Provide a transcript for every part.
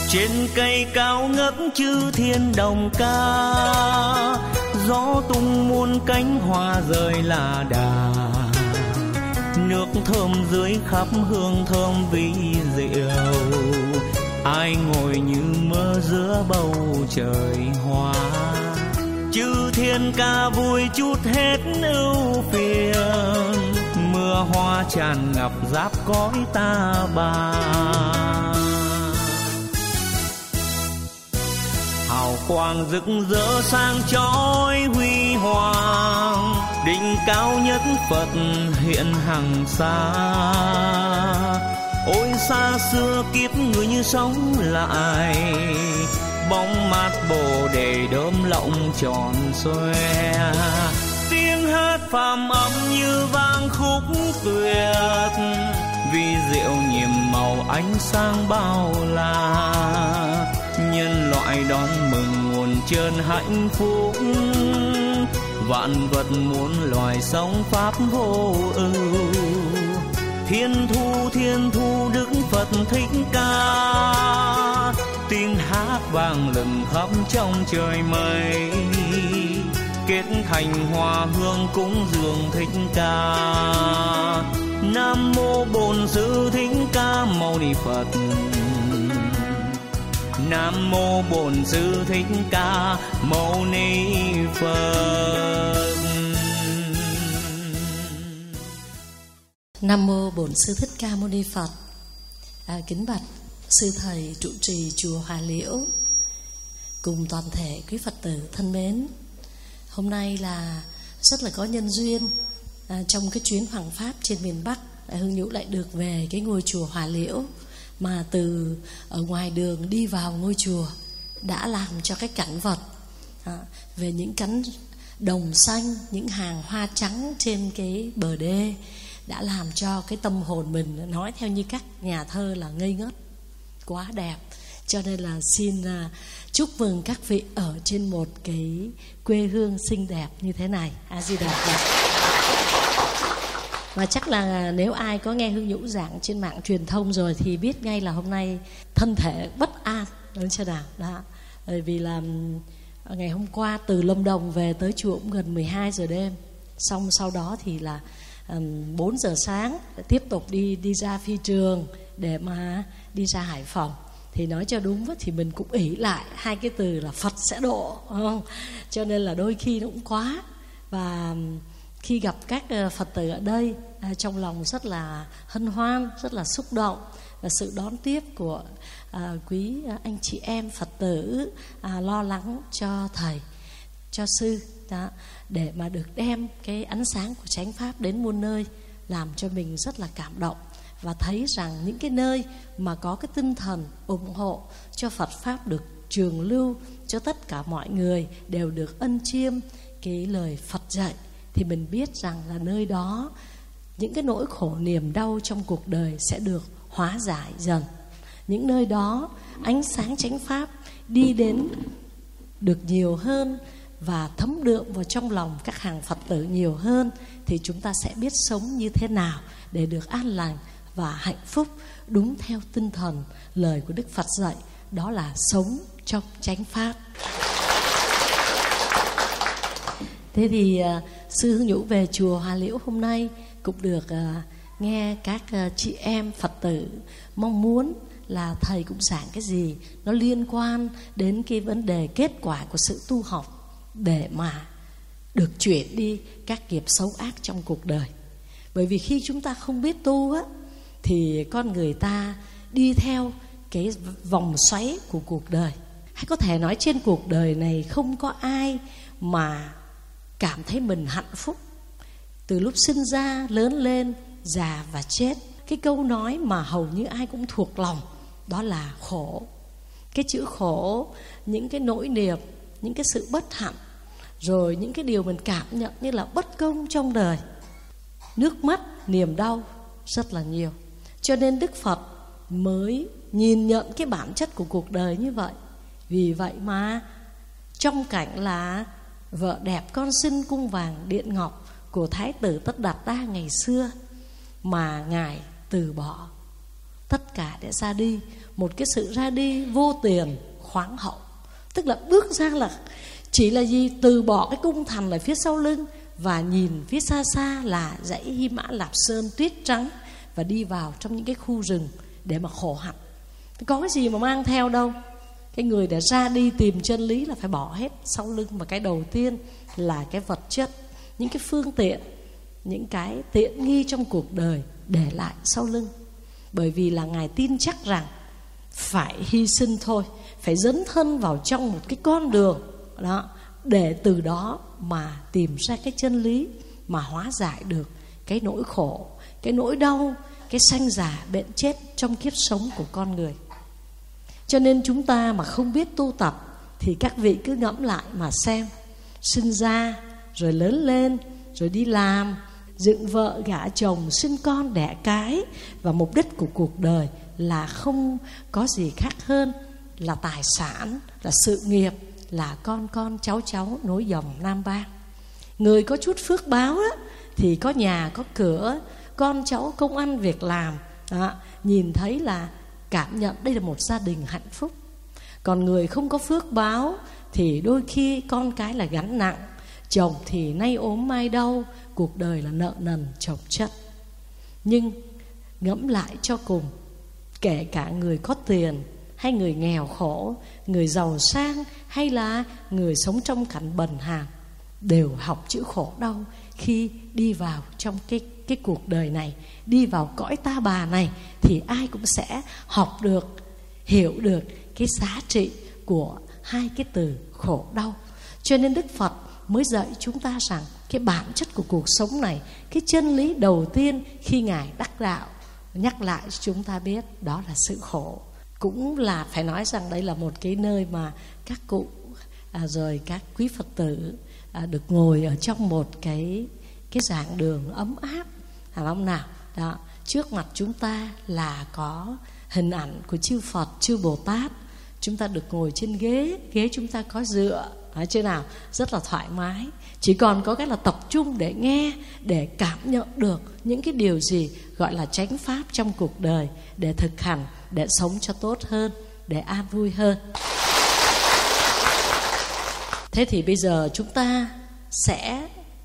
Trên cây cao ngất chư thiên đồng ca, gió tung muôn cánh hoa rơi là đà. Nước thơm dưới khắp hương thơm vi diệu, ai ngồi như mơ giữa bầu trời hoa. Chư thiên ca vui chút hết ưu phiền, mưa hoa tràn ngập giáp cõi ta bà. Hào quang rực rỡ sang chói huy hoàng, đỉnh cao nhất Phật hiện hằng xa. Ôi xa xưa kiếp người như sống lại, bóng mát bồ đề đốm lộng tròn xoe. Tiếng hát phàm âm như vang khúc tuyệt, vì diệu nhiệm màu ánh sáng bao la. Nhân loại đón mừng nguồn trơn hạnh phúc, vạn vật muôn loài sống pháp vô ưu. Thiên thu Đức Phật thích ca, tiếng hát vang lừng khắp trong trời mây. Kết thành hoa hương cúng dường thích ca. Nam mô Bổn Sư Thích Ca Mâu Ni Phật. Nam mô Bổn Sư Thích Ca Mâu Ni Phật. Nam mô Bổn Sư Thích Ca Mâu Ni Phật. Kính bạch sư thầy trụ trì chùa Hòa Liễu cùng toàn thể quý Phật tử thân mến, hôm nay là rất là có nhân duyên. Trong cái chuyến hoằng pháp trên miền Bắc, Hương Nhũ lại được về cái ngôi chùa Hòa Liễu, mà từ ở ngoài đường đi vào ngôi chùa đã làm cho cái cảnh vật về những cánh đồng xanh, những hàng hoa trắng trên cái bờ đê đã làm cho cái tâm hồn mình, nói theo như các nhà thơ là ngây ngất, quá đẹp. Cho nên là xin chúc mừng các vị ở trên một cái quê hương xinh đẹp như thế này. A Di Đà Phật. Mà chắc là nếu ai có nghe Hương Nhũ giảng trên mạng truyền thông rồi thì biết ngay là hôm nay thân thể bất an, đúng chưa nào? Đó. Bởi vì là ngày hôm qua từ Lâm Đồng về tới chùa cũng gần 12 giờ đêm. Xong sau đó thì là 4 giờ sáng tiếp tục đi ra phi trường để mà đi ra Hải Phòng. Thì nói cho đúng thì mình cũng ỷ lại hai cái từ là Phật sẽ độ, không? Cho nên là đôi khi nó cũng quá. Và khi gặp các Phật tử ở đây, trong lòng rất là hân hoan, rất là xúc động. Và sự đón tiếp của quý anh chị em Phật tử lo lắng cho thầy, cho sư đó, để mà được đem cái ánh sáng của chánh pháp đến muôn nơi, làm cho mình rất là cảm động. Và thấy rằng những cái nơi mà có cái tinh thần ủng hộ cho Phật Pháp được trường lưu, cho tất cả mọi người đều được ân chiêm cái lời Phật dạy, thì mình biết rằng là nơi đó những cái nỗi khổ niềm đau trong cuộc đời sẽ được hóa giải dần. Những nơi đó ánh sáng chánh pháp đi đến được nhiều hơn và thấm đượm vào trong lòng các hàng Phật tử nhiều hơn, thì chúng ta sẽ biết sống như thế nào để được an lành và hạnh phúc đúng theo tinh thần lời của Đức Phật dạy, đó là sống trong chánh pháp. Thế thì sư Hương Nhũ về chùa Hòa Liễu hôm nay cũng được nghe các chị em Phật tử mong muốn là thầy cũng giảng cái gì nó liên quan đến cái vấn đề kết quả của sự tu học, để mà được chuyển đi các nghiệp xấu ác trong cuộc đời. Bởi vì khi chúng ta không biết tu á, thì con người ta đi theo cái vòng xoáy của cuộc đời. Hay có thể nói trên cuộc đời này không có ai mà cảm thấy mình hạnh phúc từ lúc sinh ra, lớn lên, già và chết. Cái câu nói mà hầu như ai cũng thuộc lòng, đó là khổ. Cái chữ khổ, những cái nỗi niềm, những cái sự bất hạnh, rồi những cái điều mình cảm nhận như là bất công trong đời, nước mắt, niềm đau rất là nhiều. Cho nên Đức Phật mới nhìn nhận cái bản chất của cuộc đời như vậy. Vì vậy mà trong cảnh là vợ đẹp con xinh cung vàng điện ngọc của Thái tử Tất Đạt Đa ngày xưa, mà Ngài từ bỏ tất cả để ra đi. Một cái sự ra đi vô tiền khoáng hậu. Tức là bước ra là chỉ là gì? Từ bỏ cái cung thành ở phía sau lưng và nhìn phía xa xa là dãy Hy Mã Lạp Sơn tuyết trắng, và đi vào trong những cái khu rừng để mà khổ hạnh. Có cái gì mà mang theo đâu. Cái người để ra đi tìm chân lý là phải bỏ hết sau lưng. Và cái đầu tiên là cái vật chất, những cái phương tiện, những cái tiện nghi trong cuộc đời để lại sau lưng. Bởi vì là Ngài tin chắc rằng phải hy sinh thôi, phải dấn thân vào trong một cái con đường đó, để từ đó mà tìm ra cái chân lý, mà hóa giải được cái nỗi khổ, cái nỗi đau, cái sanh già bệnh chết trong kiếp sống của con người. Cho nên chúng ta mà không biết tu tập thì các vị cứ ngẫm lại mà xem. Sinh ra, rồi lớn lên, rồi đi làm, dựng vợ gả chồng, sinh con đẻ cái, và mục đích của cuộc đời là không có gì khác hơn là tài sản, là sự nghiệp, là con cháu cháu nối dòng Nam Bang. Người có chút phước báo á, thì có nhà có cửa, con cháu công ăn việc làm đó, nhìn thấy là cảm nhận đây là một gia đình hạnh phúc. Còn người không có phước báo thì đôi khi con cái là gánh nặng, chồng thì nay ốm mai đau, cuộc đời là nợ nần chồng chất. Nhưng ngẫm lại cho cùng, kể cả người có tiền hay người nghèo khổ, người giàu sang hay là người sống trong cảnh bần hàn, đều học chữ khổ đau khi đi vào trong cái cuộc đời này, đi vào cõi ta bà này, thì ai cũng sẽ học được, hiểu được cái giá trị của hai cái từ khổ đau. Cho nên Đức Phật mới dạy chúng ta rằng cái bản chất của cuộc sống này, cái chân lý đầu tiên khi Ngài đắc đạo nhắc lại cho chúng ta biết đó là sự khổ. Cũng là phải nói rằng đây là một cái nơi mà các cụ rồi các quý Phật tử được ngồi ở trong một cái giảng đường ấm áp, phải không nào? Đó, trước mặt chúng ta là có hình ảnh của chư Phật, chư Bồ Tát. Chúng ta được ngồi trên ghế chúng ta có dựa, nói chứ nào, rất là thoải mái. Chỉ còn có cái là tập trung để nghe, để cảm nhận được những cái điều gì gọi là chánh pháp trong cuộc đời, để thực hành, để sống cho tốt hơn, để an vui hơn. Thế thì bây giờ chúng ta sẽ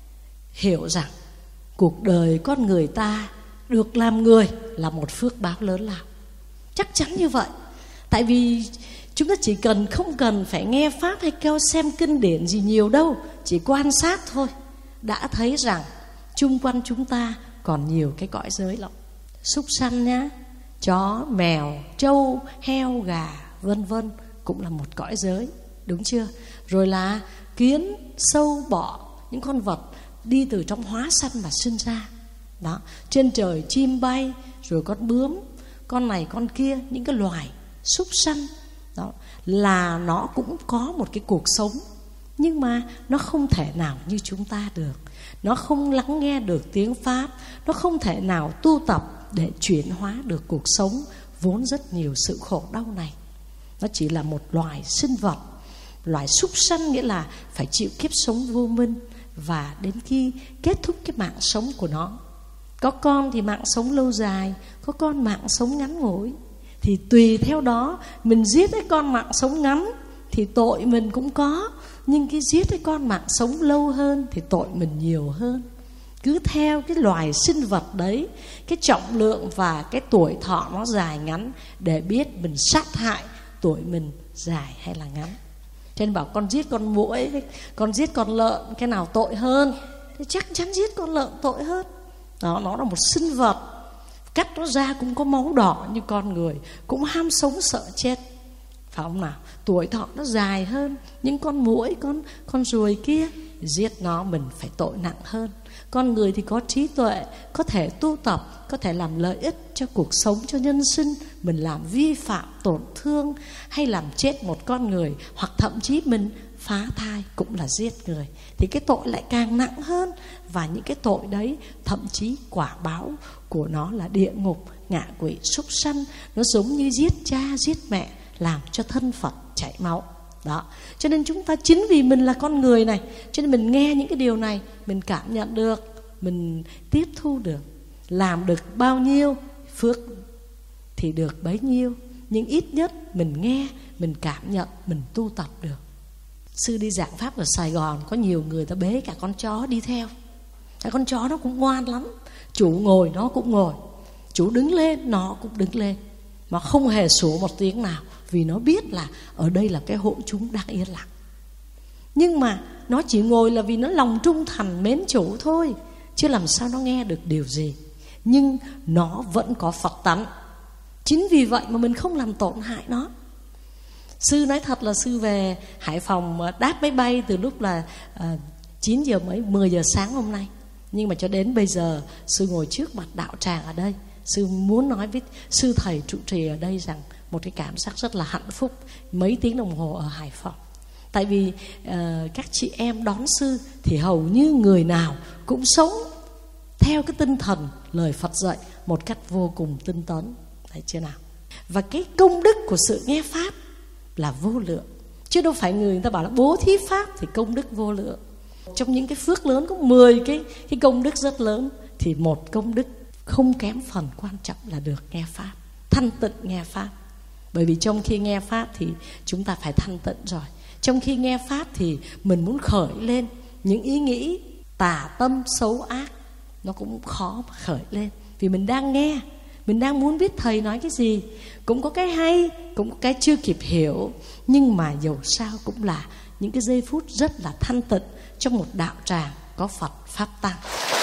hiểu rằng cuộc đời con người ta được làm người là một phước báo lớn lao. Chắc chắn như vậy. Tại vì chúng ta chỉ không cần phải nghe pháp hay kêu xem kinh điển gì nhiều đâu, chỉ quan sát thôi đã thấy rằng chung quanh chúng ta còn nhiều cái cõi giới lắm. Súc sanh nhá, chó, mèo, trâu, heo, gà, vân vân cũng là một cõi giới, đúng chưa? Rồi là kiến, sâu, bọ, những con vật đi từ trong hóa sanh mà sinh ra. Đó, trên trời chim bay, rồi con bướm, con này con kia, những cái loài súc sanh đó, là nó cũng có một cái cuộc sống, nhưng mà nó không thể nào như chúng ta được. Nó không lắng nghe được tiếng pháp, nó không thể nào tu tập để chuyển hóa được cuộc sống vốn rất nhiều sự khổ đau này. Nó chỉ là một loài sinh vật, loài súc sanh, nghĩa là phải chịu kiếp sống vô minh, và đến khi kết thúc cái mạng sống của nó. Có con thì mạng sống lâu dài, có con mạng sống ngắn ngủi. Thì tùy theo đó, mình giết cái con mạng sống ngắn thì tội mình cũng có, nhưng cái giết cái con mạng sống lâu hơn thì tội mình nhiều hơn. Cứ theo cái loài sinh vật đấy, cái trọng lượng và cái tuổi thọ nó dài ngắn, để biết mình sát hại tuổi mình dài hay là ngắn. Cho nên bảo con giết con muỗi, con giết con lợn, cái nào tội hơn? Thì chắc chắn giết con lợn tội hơn. Đó, nó là một sinh vật, cắt nó ra cũng có máu đỏ như con người, cũng ham sống sợ chết, phải không nào? Tuổi thọ nó dài hơn. Những con muỗi, con ruồi kia, giết nó mình phải tội nặng hơn. Con người thì có trí tuệ, có thể tu tập, có thể làm lợi ích cho cuộc sống, cho nhân sinh. Mình làm vi phạm, tổn thương hay làm chết một con người, hoặc thậm chí mình phá thai cũng là giết người, thì cái tội lại càng nặng hơn. Và những cái tội đấy thậm chí quả báo của nó là địa ngục, ngạ quỷ, súc sanh. Nó giống như giết cha, giết mẹ, làm cho thân Phật chảy máu. Đó, cho nên chúng ta chính vì mình là con người này, cho nên mình nghe những cái điều này, mình cảm nhận được, mình tiếp thu được. Làm được bao nhiêu phước thì được bấy nhiêu. Nhưng ít nhất mình nghe, mình cảm nhận, mình tu tập được. Sư đi giảng pháp ở Sài Gòn, có nhiều người ta bế cả con chó đi theo. Cái con chó nó cũng ngoan lắm. Chủ ngồi nó cũng ngồi, chủ đứng lên nó cũng đứng lên, mà không hề sủa một tiếng nào, vì nó biết là ở đây là cái hội chúng đang yên lặng. Nhưng mà nó chỉ ngồi là vì nó lòng trung thành mến chủ thôi, chứ làm sao nó nghe được điều gì. Nhưng nó vẫn có Phật tánh. Chính vì vậy mà mình không làm tổn hại nó. Sư nói thật là sư về Hải Phòng đáp máy bay từ lúc là 9 giờ mấy 10 giờ sáng hôm nay. Nhưng mà cho đến bây giờ sư ngồi trước mặt đạo tràng ở đây, sư muốn nói với sư thầy trụ trì ở đây rằng một cái cảm giác rất là hạnh phúc mấy tiếng đồng hồ ở Hải Phòng. Tại vì các chị em đón sư thì hầu như người nào cũng sống theo cái tinh thần lời Phật dạy một cách vô cùng tinh tấn. Thấy chưa nào? Và cái công đức của sự nghe pháp là vô lượng, chứ đâu phải người ta bảo là bố thí pháp thì công đức vô lượng. Trong những cái phước lớn có 10 cái công đức rất lớn, thì một công đức không kém phần quan trọng là được nghe pháp, thanh tịnh nghe pháp. Bởi vì trong khi nghe pháp thì chúng ta phải thanh tịnh rồi. Trong khi nghe pháp thì mình muốn khởi lên những ý nghĩ tà tâm xấu ác, nó cũng khó mà khởi lên. Vì mình đang nghe, mình đang muốn biết thầy nói cái gì. Cũng có cái hay, cũng có cái chưa kịp hiểu. Nhưng mà dầu sao cũng là những cái giây phút rất là thanh tịnh trong một đạo tràng có Phật Pháp Tăng.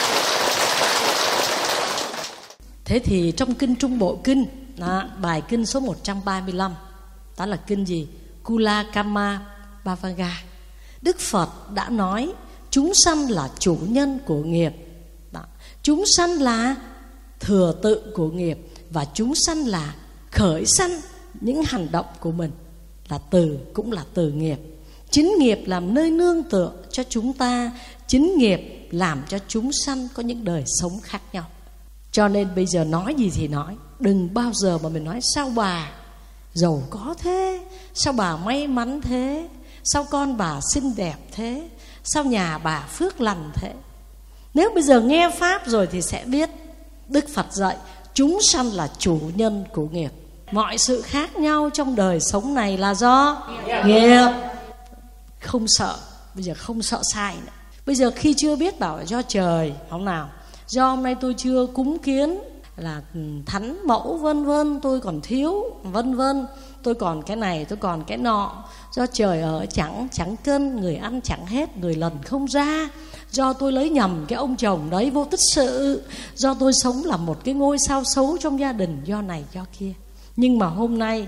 Thế thì trong kinh Trung Bộ Kinh, bài kinh số 135, đó là kinh gì? Kula Kama Bhavaga. Đức Phật đã nói chúng sanh là chủ nhân của nghiệp. Chúng sanh là thừa tự của nghiệp, và chúng sanh là khởi sanh những hành động của mình, là từ cũng là từ nghiệp. Chính nghiệp làm nơi nương tựa cho chúng ta, chính nghiệp làm cho chúng sanh có những đời sống khác nhau. Cho nên bây giờ nói gì thì nói, đừng bao giờ mà mình nói sao bà giàu có thế, sao bà may mắn thế, sao con bà xinh đẹp thế, sao nhà bà phước lành thế. Nếu bây giờ nghe pháp rồi thì sẽ biết Đức Phật dạy chúng sanh là chủ nhân của nghiệp. Mọi sự khác nhau trong đời sống này là do nghiệp. Không sợ, bây giờ không sợ sai nữa. Bây giờ khi chưa biết bảo là do trời, không nào, do hôm nay tôi chưa cúng kiến là thánh mẫu vân vân, tôi còn thiếu vân vân, tôi còn cái này, tôi còn cái nọ. Do trời ở chẳng cân, người ăn chẳng hết, người lần không ra. Do tôi lấy nhầm cái ông chồng đấy vô tích sự. Do tôi sống là một cái ngôi sao xấu trong gia đình, do này do kia. Nhưng mà hôm nay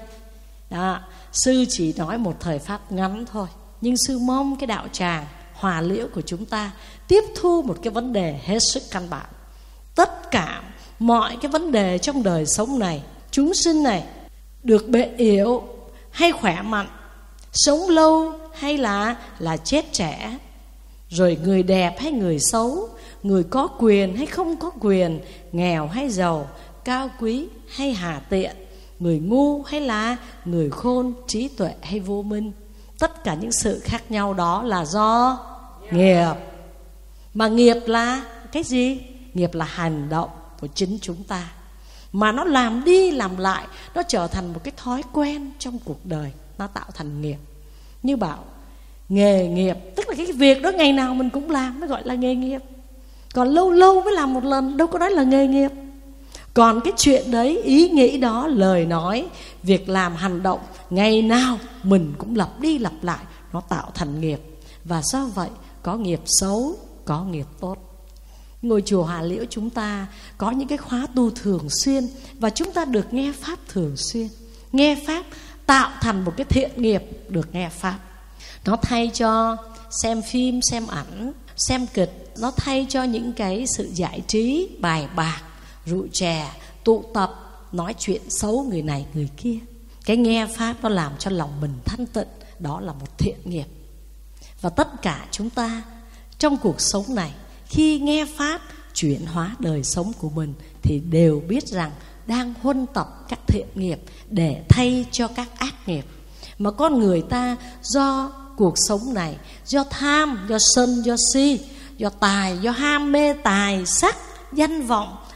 sư chỉ nói một thời pháp ngắn thôi, nhưng sư mong cái đạo tràng Hòa Liễu của chúng ta tiếp thu một cái vấn đề hết sức căn bản. Tất cả mọi cái vấn đề trong đời sống này, chúng sinh này được bệnh yếu hay khỏe mạnh, sống lâu hay là chết trẻ, rồi người đẹp hay người xấu, người có quyền hay không có quyền, nghèo hay giàu, cao quý hay hà tiện, người ngu hay là người khôn, trí tuệ hay vô minh. Tất cả những sự khác nhau đó là do nghiệp. Mà nghiệp là cái gì? Nghiệp là hành động của chính chúng ta, mà nó làm đi làm lại, nó trở thành một cái thói quen trong cuộc đời, nó tạo thành nghiệp. Như bảo nghề nghiệp, tức là cái việc đó ngày nào mình cũng làm, nó gọi là nghề nghiệp. Còn lâu lâu mới làm một lần, đâu có nói là nghề nghiệp. Còn cái chuyện đấy, ý nghĩ đó, lời nói, việc làm, hành động, ngày nào mình cũng lặp đi lặp lại, nó tạo thành nghiệp. Và do vậy có nghiệp xấu, có nghiệp tốt. Ngôi chùa Hòa Liễu chúng ta có những cái khóa tu thường xuyên, và chúng ta được nghe pháp thường xuyên. Nghe pháp tạo thành một cái thiện nghiệp được nghe pháp. Nó thay cho xem phim, xem ảnh, xem kịch, nó thay cho những cái sự giải trí, bài bạc, rượu chè, tụ tập, nói chuyện xấu người này người kia. Cái nghe pháp nó làm cho lòng mình thanh tịnh, đó là một thiện nghiệp. Và tất cả chúng ta trong cuộc sống này, khi nghe pháp chuyển hóa đời sống của mình, thì đều biết rằng đang huân tập các thiện nghiệp để thay cho các ác nghiệp. Mà con người ta do cuộc sống này, do tham, do sân, do si, do tài, do ham mê tài sắc, danh vọng,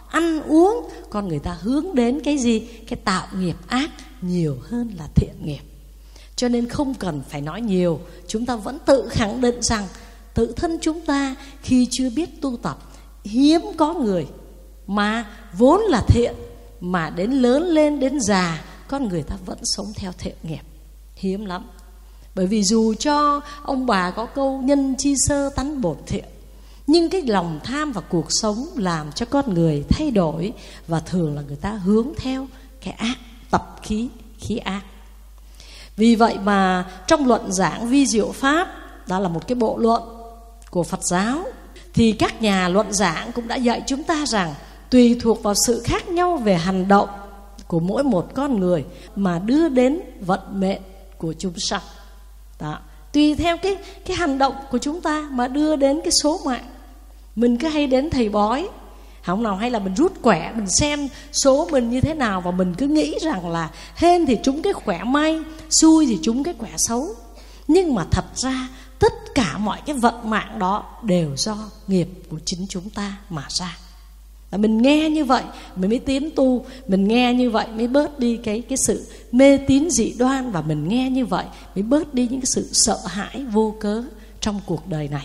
ăn uống, con người ta hướng đến cái gì? Cái tạo nghiệp ác nhiều hơn là thiện nghiệp. Cho nên không cần phải nói nhiều, chúng ta vẫn tự khẳng định rằng tự thân chúng ta khi chưa biết tu tập, hiếm có người mà vốn là thiện mà đến lớn lên đến già con người ta vẫn sống theo thiện nghiệp. Hiếm lắm. Bởi vì dù cho ông bà có câu nhân chi sơ tánh bổn thiện, nhưng cái lòng tham vào cuộc sống làm cho con người thay đổi, và thường là người ta hướng theo cái ác, tập khí ác. Vì vậy mà trong luận giảng Vi Diệu Pháp, đó là một cái bộ luận của Phật giáo, thì các nhà luận giảng cũng đã dạy chúng ta rằng tùy thuộc vào sự khác nhau về hành động của mỗi một con người mà đưa đến vận mệnh của chúng sanh. Đó. Tùy theo cái hành động của chúng ta mà đưa đến cái số mạng. Mình cứ hay đến thầy bói, không nào, hay là mình rút quẻ, mình xem số mình như thế nào, và mình cứ nghĩ rằng là hên thì trúng cái quẻ may, xui thì trúng cái quẻ xấu. Nhưng mà thật ra tất cả mọi cái vận mạng đó đều do nghiệp của chính chúng ta mà ra. Mình nghe như vậy mình mới tiến tu, mình nghe như vậy mới bớt đi cái sự mê tín dị đoan, và mình nghe như vậy mới bớt đi những cái sự sợ hãi vô cớ trong cuộc đời này.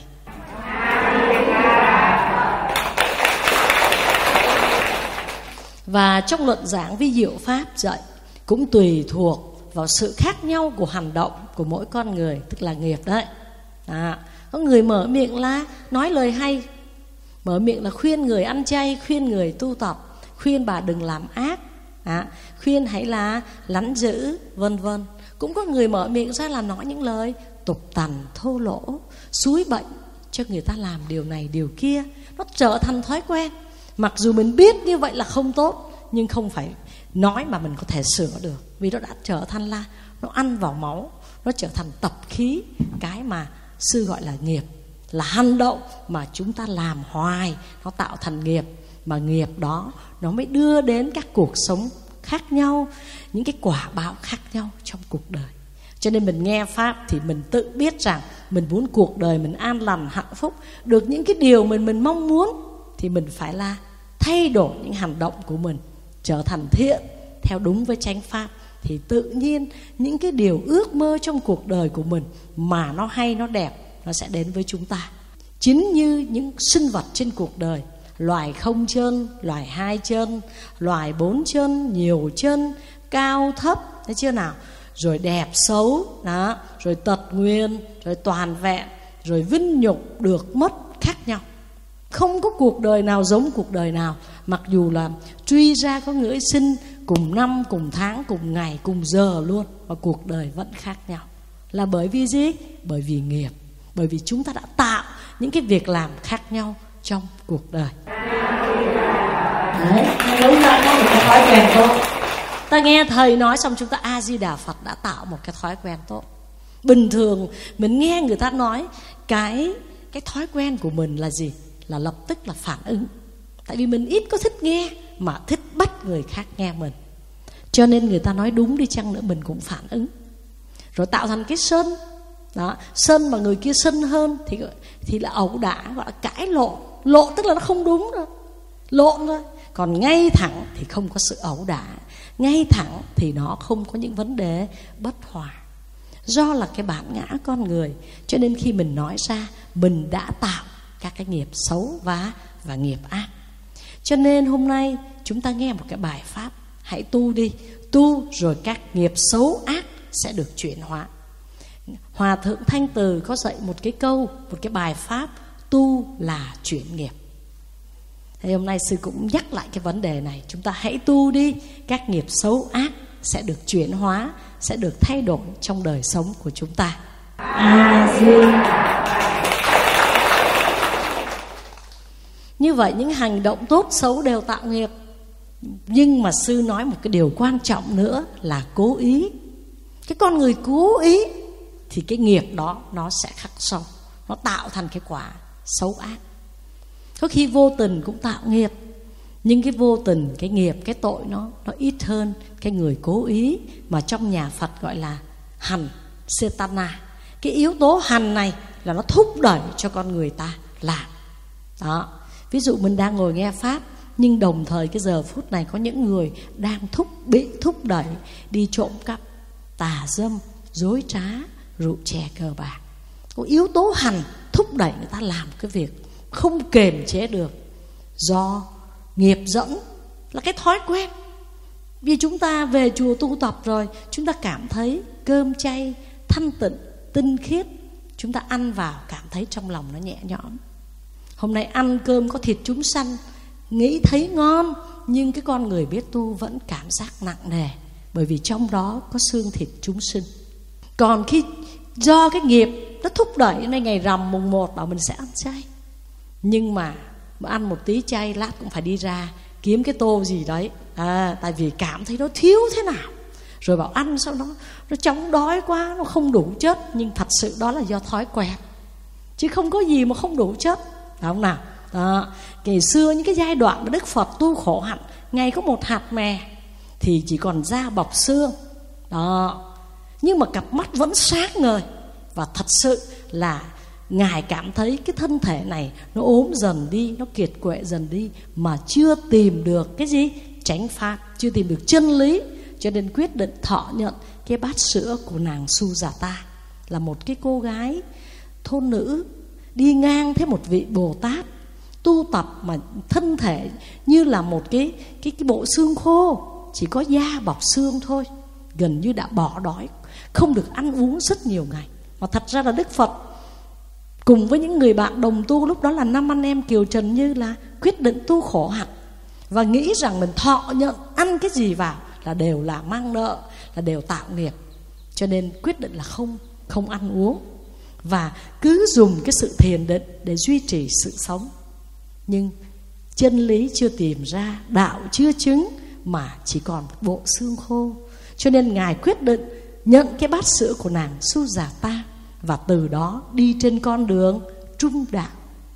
Và trong luận giảng Vi Diệu Pháp dạy cũng tùy thuộc vào sự khác nhau của hành động của mỗi con người, tức là nghiệp đấy. Có người mở miệng là nói lời hay, mở miệng là khuyên người ăn chay, khuyên người tu tập, khuyên bà đừng làm ác, khuyên hãy là lánh dữ, vân vân. Cũng có người mở miệng ra là nói những lời tục tằn thô lỗ, xúi bệnh cho người ta làm điều này điều kia. Nó trở thành thói quen. Mặc dù mình biết như vậy là không tốt, nhưng không phải nói mà mình có thể sửa được, vì nó đã trở thành là nó ăn vào máu, nó trở thành tập khí. Cái mà sư gọi là nghiệp, là hành động mà chúng ta làm hoài, nó tạo thành nghiệp. Mà nghiệp đó nó mới đưa đến các cuộc sống khác nhau, những cái quả báo khác nhau trong cuộc đời. Cho nên mình nghe Pháp thì mình tự biết rằng mình muốn cuộc đời mình an lành, hạnh phúc, được những cái điều mình mong muốn, thì mình phải là thay đổi những hành động của mình trở thành thiện theo đúng với chánh Pháp. Thì tự nhiên những cái điều ước mơ trong cuộc đời của mình mà nó hay, nó đẹp, nó sẽ đến với chúng ta. Chính như những sinh vật trên cuộc đời, loài không chân, loài hai chân, loài bốn chân, nhiều chân, cao thấp, thấy chưa nào? Rồi đẹp xấu, đó, rồi tật nguyền, rồi toàn vẹn, rồi vinh nhục, được mất khác nhau. Không có cuộc đời nào giống cuộc đời nào. Mặc dù là truy ra có người sinh cùng năm, cùng tháng, cùng ngày, cùng giờ luôn, và cuộc đời vẫn khác nhau. Là bởi vì gì? Bởi vì nghiệp. Bởi vì chúng ta đã tạo những cái việc làm khác nhau trong cuộc đời. Đấy, chúng ta có một cái thói quen tốt. Ta nghe thầy nói xong chúng ta A-di-đà Phật đã tạo một cái thói quen tốt. Bình thường mình nghe người ta nói cái thói quen của mình là gì? Là lập tức là phản ứng. Tại vì mình ít có thích nghe, mà thích bắt người khác nghe mình. Cho nên người ta nói đúng đi chăng nữa mình cũng phản ứng. Rồi tạo thành cái sân. Đó, sân mà người kia sân hơn thì là ẩu đả, gọi là cãi lộn. Lộn tức là nó không đúng rồi, lộn thôi. Còn ngay thẳng thì không có sự ẩu đả, ngay thẳng thì nó không có những vấn đề bất hòa. Do là cái bản ngã con người, cho nên khi mình nói ra mình đã tạo các cái nghiệp xấu và nghiệp ác. Cho nên hôm nay chúng ta nghe một cái bài pháp, hãy tu đi, tu rồi các nghiệp xấu ác sẽ được chuyển hóa. Hòa thượng Thanh Từ có dạy một cái câu, một cái bài pháp, tu là chuyển nghiệp. Thì hôm nay sư cũng nhắc lại cái vấn đề này. Chúng ta hãy tu đi, các nghiệp xấu ác sẽ được chuyển hóa, sẽ được thay đổi trong đời sống của chúng ta. Như vậy những hành động tốt xấu đều tạo nghiệp. Nhưng mà sư nói một cái điều quan trọng nữa là cố ý. Cái con người cố ý thì cái nghiệp đó nó sẽ khắc sâu, nó tạo thành cái quả xấu ác. Có khi vô tình cũng tạo nghiệp, nhưng cái vô tình, cái nghiệp, cái tội nó ít hơn cái người cố ý, mà trong nhà Phật gọi là hành setana. Cái yếu tố hành này là nó thúc đẩy cho con người ta làm. Đó. Ví dụ mình đang ngồi nghe Pháp, Nhưng đồng thời cái giờ phút này có những người đang bị thúc đẩy đi trộm cắp, tà dâm, dối trá, rượu chè, cờ bạc. Có yếu tố hành thúc đẩy người ta làm cái việc không kềm chế được, do nghiệp dẫn, là cái thói quen. Vì chúng ta về chùa tu tập rồi, chúng ta cảm thấy cơm chay thanh tịnh, tinh khiết, chúng ta ăn vào cảm thấy trong lòng nó nhẹ nhõm. Hôm nay ăn cơm có thịt chúng sanh, nghĩ thấy ngon, nhưng cái con người biết tu vẫn cảm giác nặng nề, bởi vì trong đó có xương thịt chúng sinh. Còn khi do cái nghiệp nó thúc đẩy, nay ngày rằm mùng 1 bảo mình sẽ ăn chay, nhưng mà ăn một tí chay lát cũng phải đi ra kiếm cái tô gì đấy, tại vì cảm thấy nó thiếu thế nào, rồi bảo ăn sau đó nó chống đói quá, nó không đủ chất. Nhưng thật sự đó là do thói quen, chứ không có gì mà không đủ chất, phải không nào? Đó. Ngày xưa những cái giai đoạn mà Đức Phật tu khổ hạnh, ngày có một hạt mè thì chỉ còn da bọc xương đó, nhưng mà cặp mắt vẫn sáng ngời. Và thật sự là Ngài cảm thấy cái thân thể này nó ốm dần đi, nó kiệt quệ dần đi, mà chưa tìm được cái gì? Chánh pháp, chưa tìm được chân lý. Cho nên quyết định thọ nhận cái bát sữa của nàng Sujata, là một cái cô gái thôn nữ đi ngang thấy một vị Bồ Tát tu tập mà thân thể như là một cái bộ xương khô, chỉ có da bọc xương thôi, gần như đã bỏ đói, không được ăn uống rất nhiều ngày. Mà thật ra là Đức Phật cùng với những người bạn đồng tu lúc đó là 5 anh em Kiều Trần Như là quyết định tu khổ hạnh, và nghĩ rằng mình thọ nhận ăn cái gì vào là đều là mang nợ, là đều tạo nghiệp. Cho nên quyết định là không ăn uống, và cứ dùng cái sự thiền định để duy trì sự sống. Nhưng chân lý chưa tìm ra, đạo chưa chứng, mà chỉ còn một bộ xương khô. Cho nên Ngài quyết định nhận cái bát sữa của nàng Sujata, và từ đó đi trên con đường trung đạo.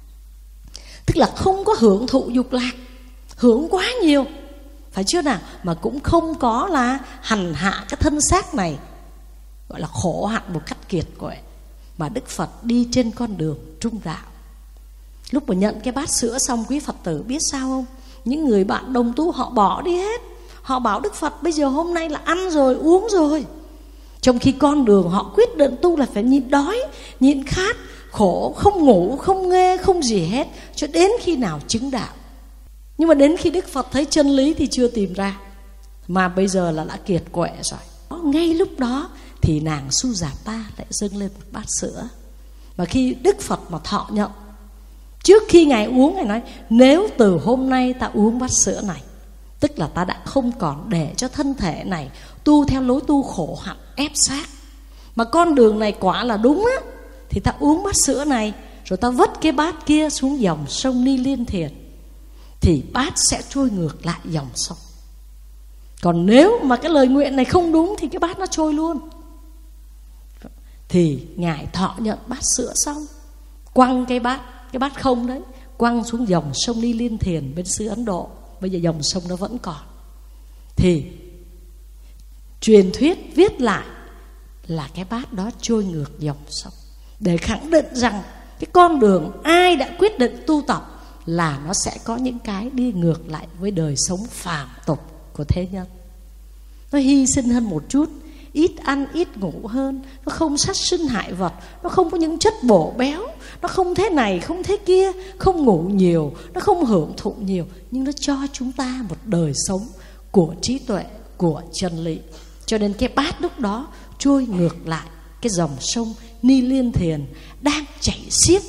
Tức là không có hưởng thụ dục lạc, hưởng quá nhiều, phải chưa nào? Mà cũng không có là hành hạ cái thân xác này, gọi là khổ hạnh một cách kiệt quệ. Mà Đức Phật đi trên con đường trung đạo. Lúc mà nhận cái bát sữa xong, quý Phật tử biết sao không? Những người bạn đồng tu họ bỏ đi hết. Họ bảo Đức Phật bây giờ hôm nay là ăn rồi, uống rồi. Trong khi con đường họ quyết định tu là phải nhịn đói, nhịn khát, khổ, không ngủ, không nghe, không gì hết, cho đến khi nào chứng đạo. Nhưng mà đến khi Đức Phật thấy chân lý thì chưa tìm ra, mà bây giờ là đã kiệt quệ rồi. Ngay lúc đó thì nàng Sujata lại dâng lên một bát sữa. Và khi Đức Phật mà thọ nhận, trước khi Ngài uống, Ngài nói nếu từ hôm nay ta uống bát sữa này, tức là ta đã không còn để cho thân thể này tu theo lối tu khổ hạnh ép sát, mà con đường này quả là đúng á, thì ta uống bát sữa này, rồi ta vất cái bát kia xuống dòng sông Ni Liên Thiền, thì bát sẽ trôi ngược lại dòng sông. Còn nếu mà cái lời nguyện này không đúng thì cái bát nó trôi luôn. Thì Ngài thọ nhận bát sữa xong, quăng cái bát không đấy, quăng xuống dòng sông Ni Liên Thiền bên xứ Ấn Độ. Bây giờ dòng sông nó vẫn còn. Thì truyền thuyết viết lại là cái bát đó trôi ngược dòng sông, để khẳng định rằng cái con đường ai đã quyết định tu tập là nó sẽ có những cái đi ngược lại với đời sống phàm tục của thế nhân. Nó hy sinh hơn một chút, ít ăn ít ngủ hơn, nó không sát sinh hại vật, nó không có những chất bổ béo, nó không thế này không thế kia, không ngủ nhiều, nó không hưởng thụ nhiều, nhưng nó cho chúng ta một đời sống của trí tuệ, của chân lý. Cho nên cái bát lúc đó trôi ngược lại cái dòng sông Ni Liên Thiền đang chảy xiết.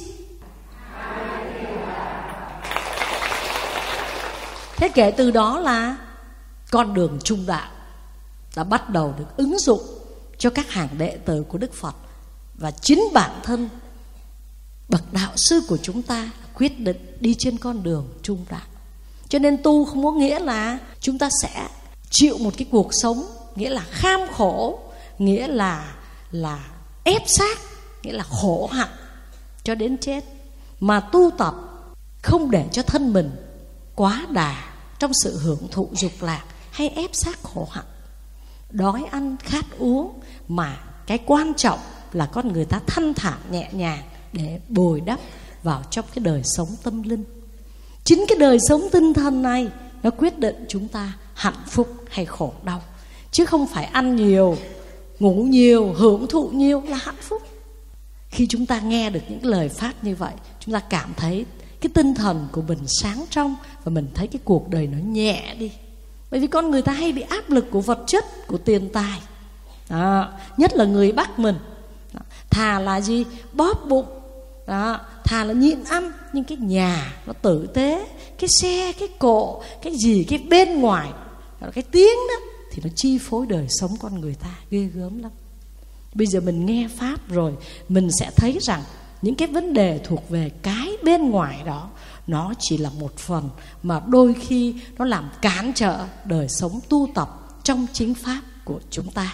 Thế kể từ đó là con đường trung đạo đã bắt đầu được ứng dụng cho các hàng đệ tử của Đức Phật. Và chính bản thân bậc đạo sư của chúng ta quyết định đi trên con đường trung đạo. Cho nên tu không có nghĩa là chúng ta sẽ chịu một cái cuộc sống, nghĩa là kham khổ, nghĩa là ép sát, nghĩa là khổ hạnh cho đến chết. Mà tu tập không để cho thân mình quá đà trong sự hưởng thụ dục lạc hay ép sát khổ hạnh, đói ăn khát uống, mà cái quan trọng là con người ta thanh thản nhẹ nhàng để bồi đắp vào trong cái đời sống tâm linh. Chính cái đời sống tinh thần này nó quyết định chúng ta hạnh phúc hay khổ đau, chứ không phải ăn nhiều, ngủ nhiều, hưởng thụ nhiều là hạnh phúc. Khi chúng ta nghe được những lời pháp như vậy, chúng ta cảm thấy cái tinh thần của mình sáng trong, và mình thấy cái cuộc đời nó nhẹ đi. Bởi vì con người ta hay bị áp lực của vật chất, của tiền tài. Đó, nhất là người Bắc mình. Đó, thà là gì? Bóp bụng. Đó, thà là nhịn ăn, nhưng cái nhà nó tử tế, cái xe, cái cộ, cái gì, cái bên ngoài, cái tiếng đó thì nó chi phối đời sống con người ta ghê gớm lắm. Bây giờ mình nghe pháp rồi, mình sẽ thấy rằng những cái vấn đề thuộc về cái bên ngoài đó, nó chỉ là một phần mà đôi khi nó làm cản trở đời sống tu tập trong chính pháp của chúng ta.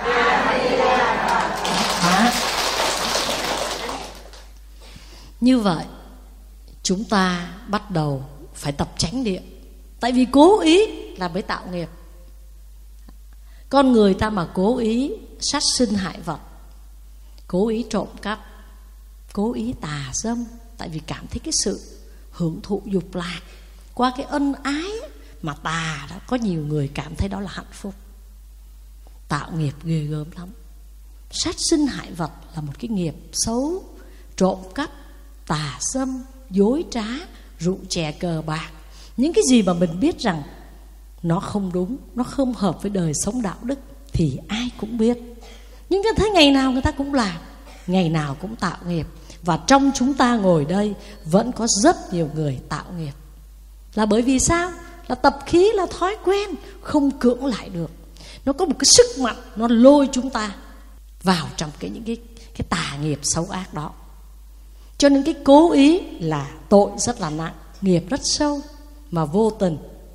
Như vậy chúng ta bắt đầu phải tập chánh niệm. Tại vì cố ý là mới tạo nghiệp. Con người ta mà cố ý sát sinh hại vật, cố ý trộm cắp, cố ý tà dâm, tại vì cảm thấy cái sự hưởng thụ dục lạc qua cái ân ái mà tà đó, có nhiều người cảm thấy đó là hạnh phúc. Tạo nghiệp ghê gớm lắm. Sát sinh hại vật là một cái nghiệp xấu. Trộm cắp, tà dâm, dối trá, rượu chè, cờ bạc, những cái gì mà mình biết rằng nó không đúng, nó không hợp với đời sống đạo đức thì ai cũng biết. Nhưng cái thấy ngày nào người ta cũng làm, ngày nào cũng tạo nghiệp. Và trong chúng ta ngồi đây vẫn có rất nhiều người tạo nghiệp. Là bởi vì sao? Là tập khí, là thói quen, không cưỡng lại được. Nó có một cái sức mạnh, nó lôi chúng ta vào trong những cái tà nghiệp xấu ác đó. Cho nên cái cố ý là tội rất là nặng, nghiệp rất sâu. Mà vô tình,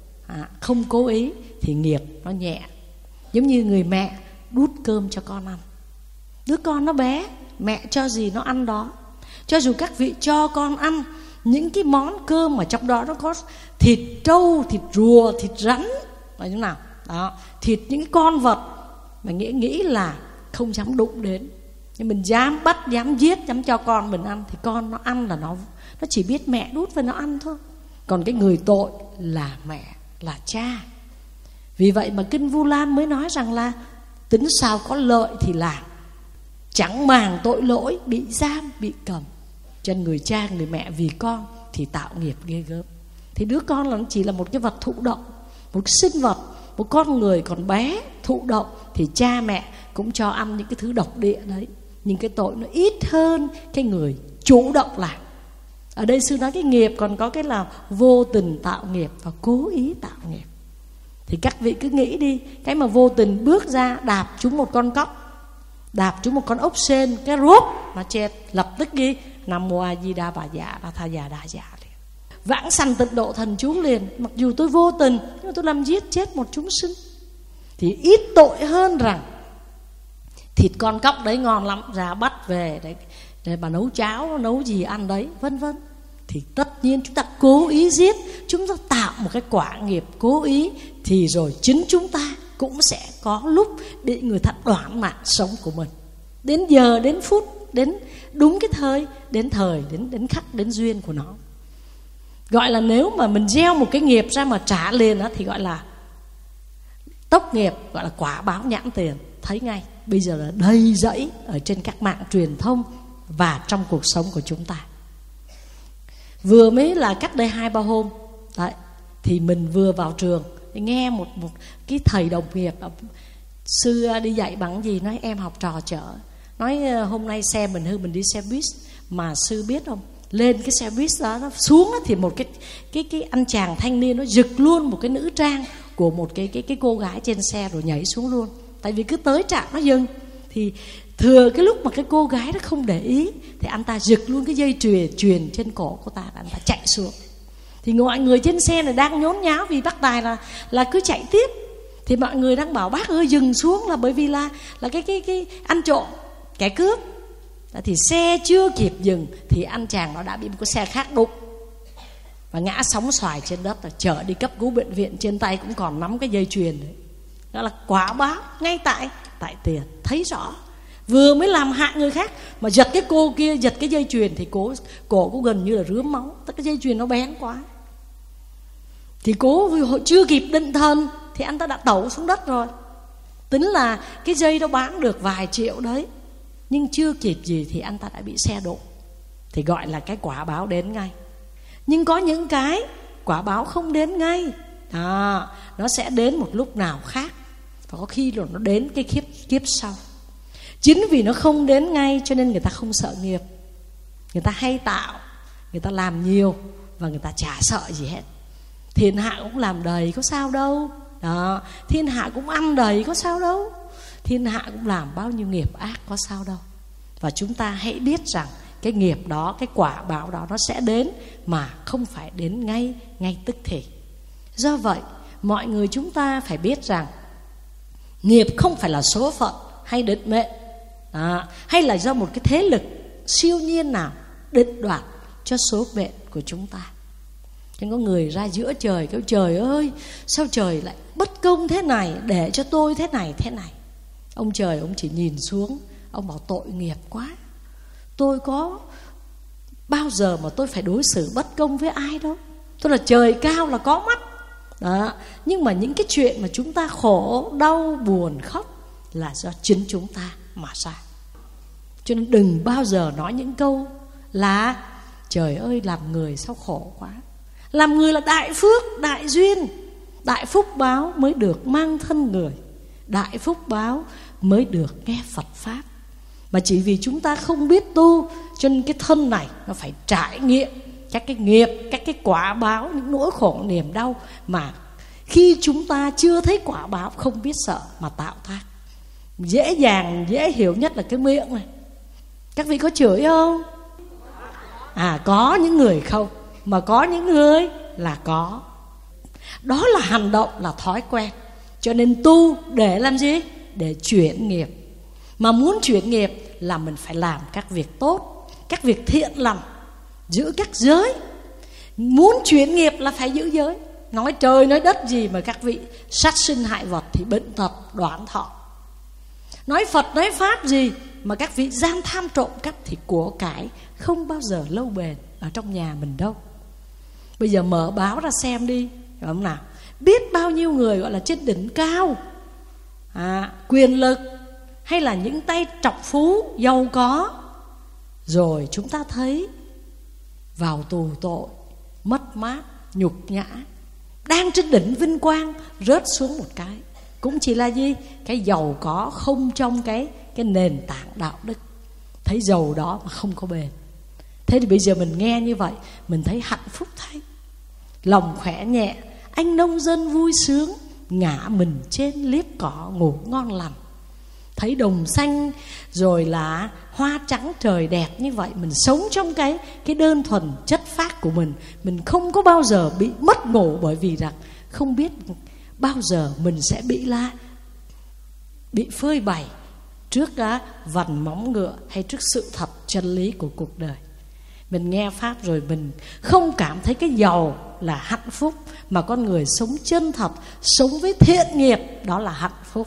không cố ý thì nghiệp nó nhẹ. Giống như người mẹ đút cơm cho con ăn. Đứa con nó bé, mẹ cho gì nó ăn đó. Cho dù các vị cho con ăn những cái món cơm mà trong đó nó có thịt trâu, thịt rùa, thịt rắn, là như nào đó, thịt những cái con vật mà nghĩ là không dám đụng đến, nhưng mình dám bắt, dám giết, dám cho con mình ăn, thì con nó ăn là nó chỉ biết mẹ đút và nó ăn thôi. Còn cái người tội là mẹ, là cha. Vì vậy mà Kinh Vu Lan mới nói rằng là tính sao có lợi thì làm, chẳng màng tội lỗi, bị giam, bị cầm. Chân người cha, người mẹ vì con thì tạo nghiệp ghê gớm. Thì đứa con là nó chỉ là một cái vật thụ động, một sinh vật, một con người còn bé thụ động, thì cha mẹ cũng cho ăn những cái thứ độc địa đấy. Nhưng cái tội nó ít hơn cái người chủ động làm. Ở đây sư nói cái nghiệp còn có cái là vô tình tạo nghiệp và cố ý tạo nghiệp. Thì các vị cứ nghĩ đi, cái mà vô tình bước ra đạp trúng một con cóc, đạp trúng một con ốc sên, cái rốt nó chết, lập tức ghi Nam Mô A Di Đà Bà Dạ Đa Tha Dạ Đa Dạ liền. Vãng sanh tịnh độ thần chú liền. Mặc dù tôi vô tình, nhưng mà tôi làm giết chết một chúng sinh thì ít tội hơn rằng thịt con cóc đấy ngon lắm, ra bắt về đấy, để bà nấu cháo, nấu gì ăn đấy, vân vân. Thì tất nhiên chúng ta cố ý giết, chúng ta tạo một cái quả nghiệp cố ý, thì rồi chính chúng ta cũng sẽ có lúc bị người ta đoản mạng sống của mình. Đến giờ, đến phút, đến đúng cái thời, đến khắc, đến duyên của nó. Gọi là nếu mà mình gieo một cái nghiệp ra mà trả liền đó, thì gọi là tốc nghiệp, gọi là quả báo nhãn tiền. Thấy ngay, bây giờ là đầy dẫy ở trên các mạng truyền thông và trong cuộc sống của chúng ta. Vừa mới là cách đây 2-3 hôm đấy, thì mình vừa vào trường nghe một cái thầy đồng nghiệp, sư đi dạy bằng gì, nói em học trò chở, nói hôm nay xe mình hư, mình đi xe buýt, mà sư biết không, lên cái xe buýt đó, nó xuống đó, thì một cái anh chàng thanh niên nó giật luôn một cái nữ trang của một cái cô gái trên xe rồi nhảy xuống luôn. Tại vì cứ tới trạm nó dừng, thì thừa cái lúc mà cái cô gái nó không để ý thì anh ta giật luôn cái dây chuyền trên cổ cô ta, anh ta chạy xuống. Thì mọi người trên xe này đang nhốn nháo vì bác tài là cứ chạy tiếp. Thì mọi người đang bảo bác ơi dừng xuống, là bởi vì là cái ăn trộm, kẻ cướp. Thì xe chưa kịp dừng thì anh chàng nó đã bị một cái xe khác đụng và ngã sóng xoài trên đất, rồi chở đi cấp cứu bệnh viện, trên tay cũng còn nắm cái dây chuyền đấy. Đó là quả báo ngay tại tiền. Thấy rõ, vừa mới làm hại người khác mà giật cái cô kia, giật cái dây chuyền thì cổ cũng gần như là rướm máu. Tất cái dây chuyền nó bén quá. Thì cố chưa kịp định thần thì anh ta đã tẩu xuống đất rồi. Tính là cái dây đó bán được vài triệu đấy, nhưng chưa kịp gì thì anh ta đã bị xe đụng. Thì gọi là cái quả báo đến ngay. Nhưng có những cái quả báo không đến ngay, nó sẽ đến một lúc nào khác, và có khi rồi nó đến cái kiếp sau. Chính vì nó không đến ngay cho nên người ta không sợ nghiệp. Người ta hay tạo, người ta làm nhiều và người ta chả sợ gì hết. Thiên hạ cũng làm đầy có sao đâu. Đó, thiên hạ cũng ăn đầy có sao đâu. Thiên hạ cũng làm bao nhiêu nghiệp ác có sao đâu. Và chúng ta hãy biết rằng cái nghiệp đó, cái quả báo đó nó sẽ đến, mà không phải đến ngay tức thì. Do vậy mọi người chúng ta phải biết rằng nghiệp không phải là số phận hay định mệnh, hay là do một cái thế lực siêu nhiên nào định đoạt cho số mệnh của chúng ta. Nên có người ra giữa trời kêu trời ơi, sao trời lại bất công thế này, để cho tôi thế này. Ông trời ông chỉ nhìn xuống, ông bảo tội nghiệp quá. Tôi có bao giờ mà tôi phải đối xử bất công với ai đâu. Tôi là trời cao là có mắt. Đó. Nhưng mà những cái chuyện mà chúng ta khổ, đau, buồn, khóc là do chính chúng ta mà ra. Cho nên đừng bao giờ nói những câu là trời ơi làm người sao khổ quá. Làm người là đại phước, đại duyên, đại phúc báo mới được mang thân người, đại phúc báo mới được nghe Phật Pháp. Mà chỉ vì chúng ta không biết tu, cho nên cái thân này nó phải trải nghiệm các cái nghiệp, các cái quả báo, những nỗi khổ niềm đau mà khi chúng ta chưa thấy quả báo không biết sợ mà tạo tác. Dễ dàng, dễ hiểu nhất là cái miệng này. Các vị có chửi không? Có những người không, mà có những người là có. Đó là hành động, là thói quen. Cho nên tu để làm gì? Để chuyển nghiệp. Mà muốn chuyển nghiệp là mình phải làm các việc tốt, các việc thiện lành, giữ các giới. Muốn chuyển nghiệp là phải giữ giới. Nói trời nói đất gì mà các vị sát sinh hại vật thì bệnh tật đoán thọ. Nói Phật nói Pháp gì mà các vị gian tham trộm cắp thì của cải không bao giờ lâu bền ở trong nhà mình đâu. Bây giờ mở báo ra xem đi, phải không nào? Biết bao nhiêu người gọi là trên đỉnh cao, quyền lực, hay là những tay trọng phú, giàu có, rồi chúng ta thấy vào tù tội, mất mát, nhục nhã, đang trên đỉnh vinh quang rớt xuống một cái. Cũng chỉ là gì? Cái giàu có không trong cái nền tảng đạo đức. Thấy giàu đó mà không có bền. Thế thì bây giờ mình nghe như vậy, mình thấy hạnh phúc thay, lòng khỏe nhẹ. Anh nông dân vui sướng, ngả mình trên liếp cỏ ngủ ngon lành. Thấy đồng xanh rồi là hoa trắng trời đẹp như vậy, mình sống trong cái đơn thuần chất phác của mình. Mình không có bao giờ bị mất ngủ, bởi vì rằng không biết bao giờ mình sẽ bị phơi bày trước vằn móng ngựa hay trước sự thật chân lý của cuộc đời. Mình nghe Pháp rồi mình không cảm thấy cái giàu là hạnh phúc, mà con người sống chân thật, sống với thiện nghiệp, đó là hạnh phúc.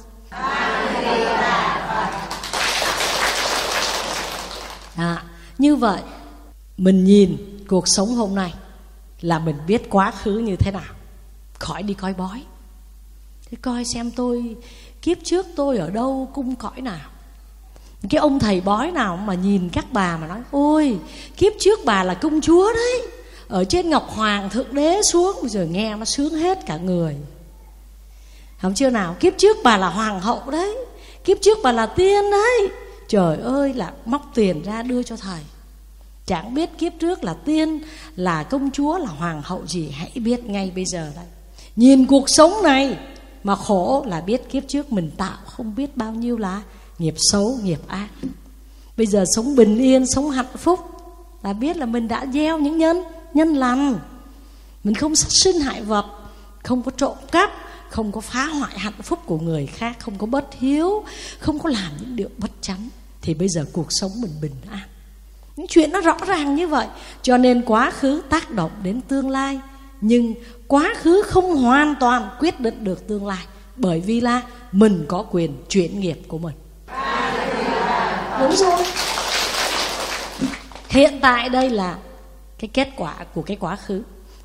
Như vậy mình nhìn cuộc sống hôm nay là mình biết quá khứ như thế nào. Khỏi đi coi bói. Thế coi xem tôi kiếp trước tôi ở đâu, cung cõi nào. Cái ông thầy bói nào mà nhìn các bà mà nói ôi kiếp trước bà là công chúa đấy, ở trên Ngọc Hoàng Thượng Đế xuống, rồi nghe nó sướng hết cả người. Không chưa nào? Kiếp trước bà là hoàng hậu đấy, kiếp trước bà là tiên đấy. Trời ơi, là móc tiền ra đưa cho thầy. Chẳng biết kiếp trước là tiên, là công chúa, là hoàng hậu gì, hãy biết ngay bây giờ đây. Nhìn cuộc sống này mà khổ là biết kiếp trước mình tạo không biết bao nhiêu là nghiệp xấu, nghiệp ác. Bây giờ sống bình yên, sống hạnh phúc là biết là mình đã gieo những nhân lành. Mình không sát sinh hại vật, không có trộm cắp, không có phá hoại hạnh phúc của người khác, không có bất hiếu, không có làm những điều bất chánh. Thì bây giờ cuộc sống mình bình an. Những chuyện nó rõ ràng như vậy. Cho nên quá khứ tác động đến tương lai, nhưng quá khứ không hoàn toàn quyết định được tương lai, bởi vì là mình có quyền chuyển nghiệp của mình. Đúng rồi. Hiện tại đây là cái kết quả của cái quá khứ.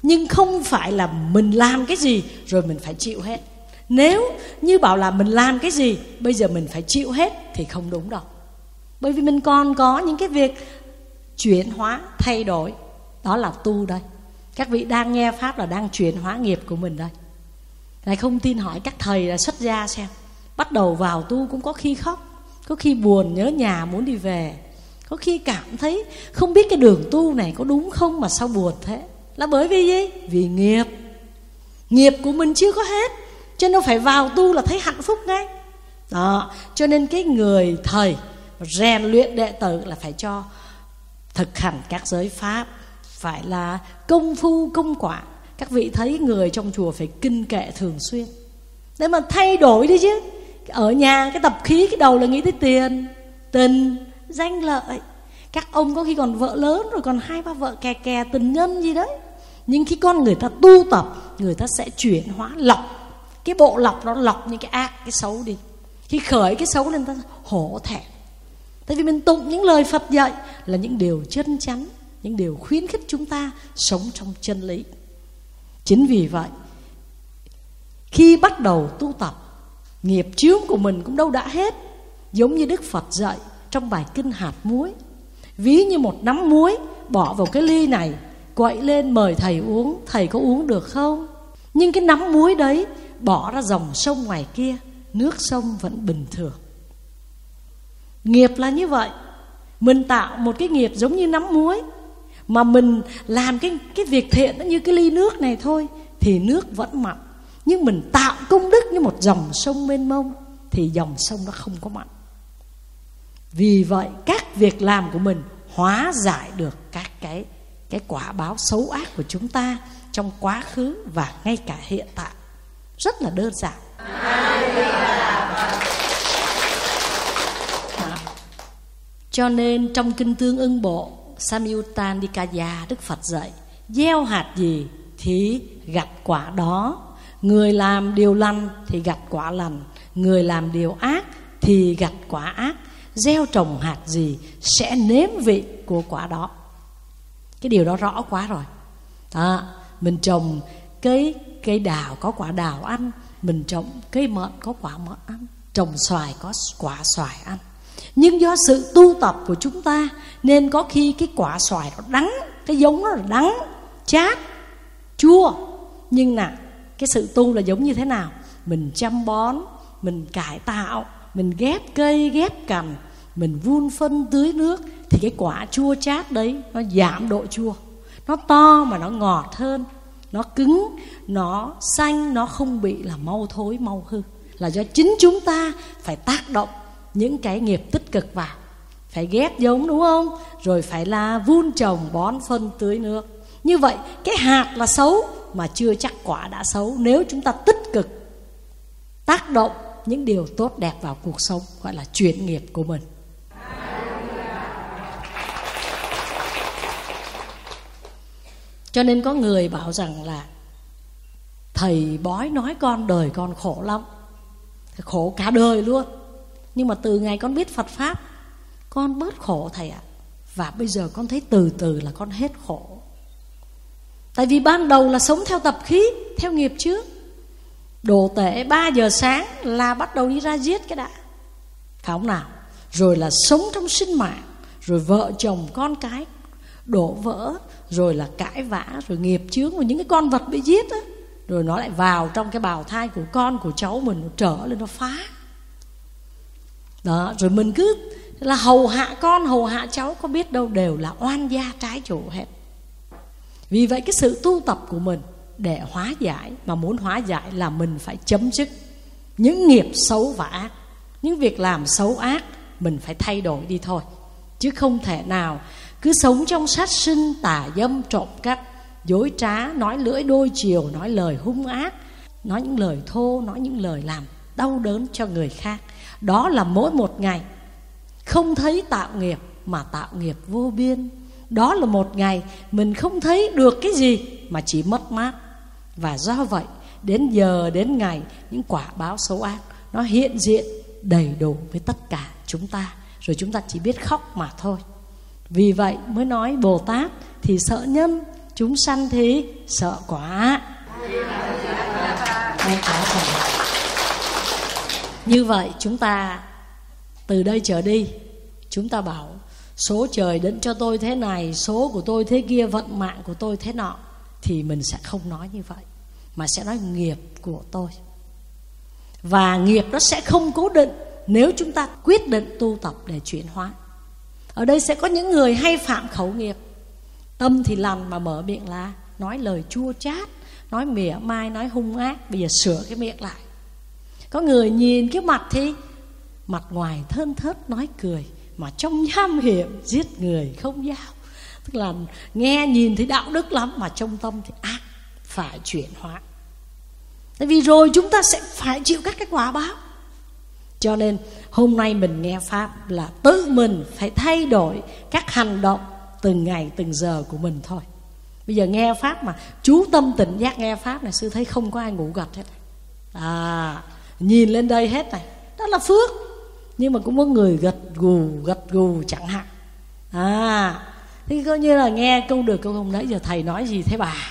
Nhưng không phải là mình làm cái gì rồi mình phải chịu hết. Nếu như bảo là mình làm cái gì bây giờ mình phải chịu hết thì không đúng đâu. Bởi vì mình còn có những cái việc chuyển hóa, thay đổi. Đó là tu đây. Các vị đang nghe Pháp là đang chuyển hóa nghiệp của mình đây. Này không tin hỏi các thầy là xuất gia xem. Bắt đầu vào tu cũng có khi khóc, có khi buồn nhớ nhà muốn đi về, có khi cảm thấy không biết cái đường tu này có đúng không mà sao buồn thế. Là bởi vì gì? Vì nghiệp của mình chưa có hết, cho nên phải vào tu là thấy hạnh phúc ngay. Đó, cho nên cái người thầy rèn luyện đệ tử là phải cho thực hành các giới pháp, phải là công phu công quả. Các vị thấy người trong chùa phải kinh kệ thường xuyên để mà thay đổi đi chứ. Ở nhà cái tập khí cái đầu là nghĩ tới tiền, tình, danh lợi. Các ông có khi còn vợ lớn rồi, còn 2-3 vợ kè tình nhân gì đấy. Nhưng khi con người ta tu tập, người ta sẽ chuyển hóa, lọc. Cái bộ lọc nó lọc những cái ác, cái xấu đi. Khi khởi cái xấu lên ta hổ thẹn. Tại vì mình tụng những lời Phật dạy là những điều chân chắn, những điều khuyến khích chúng ta sống trong chân lý. Chính vì vậy, khi bắt đầu tu tập, nghiệp chướng của mình cũng đâu đã hết. Giống như Đức Phật dạy trong bài kinh hạt muối. Ví như một nắm muối bỏ vào cái ly này, quậy lên mời thầy uống, thầy có uống được không? Nhưng cái nắm muối đấy bỏ ra dòng sông ngoài kia, nước sông vẫn bình thường. Nghiệp là như vậy. Mình tạo một cái nghiệp giống như nắm muối, mà mình làm cái việc thiện nó như cái ly nước này thôi thì nước vẫn mặn. Nhưng mình tạo công đức như một dòng sông mênh mông thì dòng sông nó không có mặn. Vì vậy các việc làm của mình hóa giải được các cái quả báo xấu ác của chúng ta trong quá khứ và ngay cả hiện tại. Rất là đơn giản. Cho nên trong Kinh Tương Ưng Bộ Samyutta Nikaya, Đức Phật dạy gieo hạt gì thì gặt quả đó. Người làm điều lành thì gặt quả lành, người làm điều ác thì gặt quả ác. Gieo trồng hạt gì sẽ nếm vị của quả đó. Cái điều đó rõ quá rồi. Mình trồng cây đào có quả đào ăn, mình trồng cây mận có quả mận ăn, trồng xoài có quả xoài ăn. Nhưng do sự tu tập của chúng ta nên có khi cái quả xoài nó đắng, cái giống nó là đắng, chát, chua. Nhưng cái sự tu là giống như thế nào? Mình chăm bón, mình cải tạo, mình ghép cây, ghép cành, mình vun phân tưới nước thì cái quả chua chát đấy nó giảm độ chua. Nó to mà nó ngọt hơn, nó cứng, nó xanh, nó không bị là mau thối, mau hư. Là do chính chúng ta phải tác động những cái nghiệp tích cực vào. Phải ghép giống, đúng không? Rồi phải là vun trồng, bón phân tưới nước. Như vậy cái hạt là xấu mà chưa chắc quả đã xấu, nếu chúng ta tích cực tác động những điều tốt đẹp vào cuộc sống, gọi là chuyển nghiệp của mình. Cho nên có người bảo rằng là thầy bói nói con đời con khổ lắm, khổ cả đời luôn. Nhưng mà từ ngày con biết Phật Pháp, con bớt khổ thầy ạ. Và bây giờ con thấy từ từ là con hết khổ. Tại vì ban đầu là sống theo tập khí, theo nghiệp trước. Đồ tể 3 giờ sáng là bắt đầu đi ra giết cái đã, phải không nào? Rồi là sống trong sinh mạng, rồi vợ chồng con cái đổ vỡ, rồi là cãi vã, rồi nghiệp chướng, rồi những cái con vật bị giết á, rồi nó lại vào trong cái bào thai của con của cháu mình, nó trở lên nó phá. Đó, rồi mình cứ là hầu hạ con, hầu hạ cháu, có biết đâu đều là oan gia trái chủ hết. Vì vậy cái sự tu tập của mình để hóa giải, mà muốn hóa giải là mình phải chấm dứt những nghiệp xấu và ác. Những việc làm xấu ác mình phải thay đổi đi thôi. Chứ không thể nào cứ sống trong sát sinh, tà dâm, trộm cắp, dối trá, nói lưỡi đôi chiều, nói lời hung ác, nói những lời thô, nói những lời làm đau đớn cho người khác. Đó là mỗi một ngày không thấy tạo nghiệp mà tạo nghiệp vô biên. Đó là một ngày mình không thấy được cái gì mà chỉ mất mát. Và do vậy đến giờ đến ngày những quả báo xấu ác nó hiện diện đầy đủ với tất cả chúng ta. Rồi chúng ta chỉ biết khóc mà thôi. Vì vậy mới nói Bồ Tát thì sợ nhân, chúng sanh thì sợ quá. Như vậy chúng ta từ đây trở đi, chúng ta bảo số trời định cho tôi thế này, số của tôi thế kia, vận mạng của tôi thế nọ, thì mình sẽ không nói như vậy, mà sẽ nói nghiệp của tôi. Và nghiệp nó sẽ không cố định nếu chúng ta quyết định tu tập để chuyển hóa. Ở đây sẽ có những người hay phạm khẩu nghiệp. Tâm thì lành mà mở miệng là nói lời chua chát, nói mỉa mai, nói hung ác. Bây giờ sửa cái miệng lại. Có người nhìn cái mặt thì mặt ngoài thơn thớt nói cười, mà trong nham hiểm giết người không dao. Tức là nghe nhìn thấy đạo đức lắm, mà trong tâm thì ác. Phải chuyển hóa. Tại vì rồi chúng ta sẽ phải chịu các cái quả báo. Cho nên hôm nay mình nghe Pháp là tự mình phải thay đổi các hành động từng ngày từng giờ của mình thôi. Bây giờ nghe Pháp mà chú tâm tỉnh giác nghe Pháp này, sư thấy không có ai ngủ gật hết. Nhìn lên đây hết này, đó là phước. Nhưng mà cũng có người gật gù chẳng hạn. Thì coi như là nghe câu được câu không, nãy giờ thầy nói gì thế bà?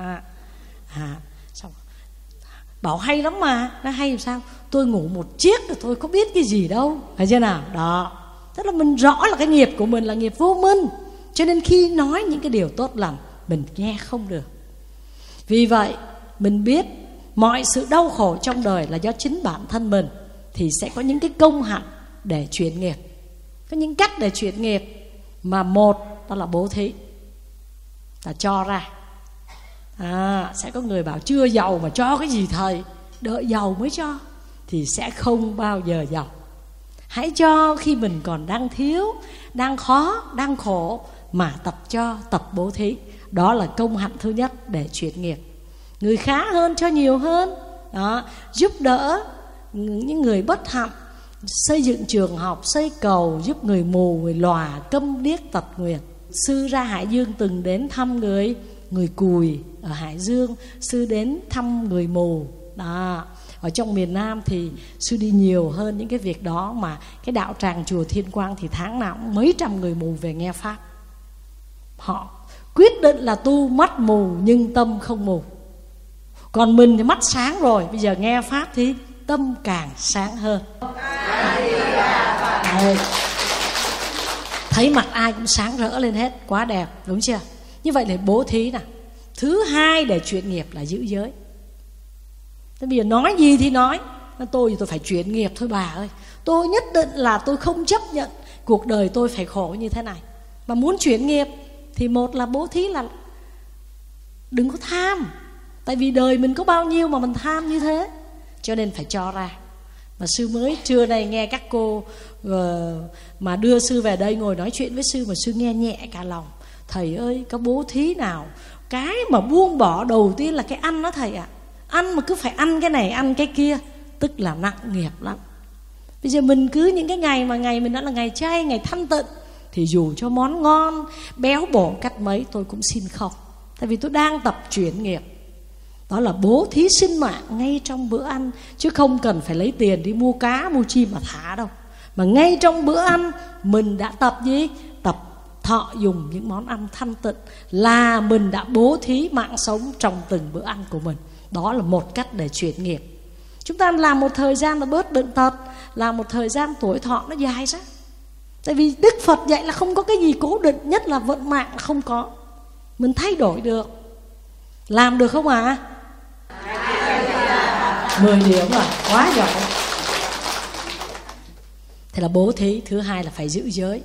Xong bảo hay lắm mà. Nó hay làm sao? Tôi ngủ một chiếc rồi tôi có biết cái gì đâu. Thấy chưa nào? Đó. Tức là mình rõ là cái nghiệp của mình là nghiệp vô minh. Cho nên khi nói những cái điều tốt lành, mình nghe không được. Vì vậy mình biết mọi sự đau khổ trong đời là do chính bản thân mình, thì sẽ có những cái công hạnh để chuyển nghiệp. Có những cách để chuyển nghiệp. Mà một đó là bố thí, là cho ra. Sẽ có người bảo chưa giàu mà cho cái gì thầy, đợi giàu mới cho, thì sẽ không bao giờ giàu. Hãy cho khi mình còn đang thiếu, đang khó, đang khổ, mà tập bố thí. Đó là công hạnh thứ nhất để chuyển nghiệp. Người khá hơn cho nhiều hơn. Đó, giúp đỡ những người bất hạnh, xây dựng trường học, xây cầu, giúp người mù, người lòa, câm điếc, tật nguyền. Sư ra Hải Dương từng đến thăm người cùi ở Hải Dương. Sư đến thăm người mù. Đó. Ở trong miền Nam thì sư đi nhiều hơn những cái việc đó. Mà cái đạo tràng chùa Thiên Quang thì tháng nào cũng mấy trăm người mù về nghe Pháp. Họ quyết định là tu mắt mù nhưng tâm không mù. Còn mình thì mắt sáng rồi, bây giờ nghe Pháp thì tâm càng sáng hơn. Thấy mặt ai cũng sáng rỡ lên hết, quá đẹp, đúng chưa? Như vậy là bố thí nè. Thứ hai để chuyển nghiệp là giữ giới. Thế bây giờ nói gì thì nói, tôi phải chuyển nghiệp thôi bà ơi. Tôi nhất định là tôi không chấp nhận cuộc đời tôi phải khổ như thế này. Mà muốn chuyển nghiệp thì một là bố thí là đừng có tham. Tại vì đời mình có bao nhiêu mà mình tham như thế. Cho nên phải cho ra. Mà sư mới trưa nay nghe các cô mà đưa sư về đây ngồi nói chuyện với sư, mà sư nghe nhẹ cả lòng. Thầy ơi, có bố thí nào cái mà buông bỏ đầu tiên là cái ăn đó thầy ạ. Ăn mà cứ phải ăn cái này ăn cái kia, tức là nặng nghiệp lắm. Bây giờ mình cứ những cái ngày mà ngày mình đã là ngày chay, ngày thanh tịnh, thì dù cho món ngon béo bổ cách mấy tôi cũng xin không. Tại vì tôi đang tập chuyển nghiệp. Đó là bố thí sinh mạng ngay trong bữa ăn. Chứ không cần phải lấy tiền đi mua cá mua chim mà thả đâu. Mà ngay trong bữa ăn mình đã tập gì? Tập thọ dùng những món ăn thanh tịnh, là mình đã bố thí mạng sống trong từng bữa ăn của mình. Đó là một cách để chuyển nghiệp. Chúng ta làm một thời gian là bớt bệnh tật, làm một thời gian tuổi thọ nó dài ra. Tại vì Đức Phật dạy là không có cái gì cố định, nhất là vận mạng không có. Mình thay đổi được. Làm được không ạ? 10 điểm rồi, quá giỏi. Thế là bố thí. Thứ hai là phải giữ giới.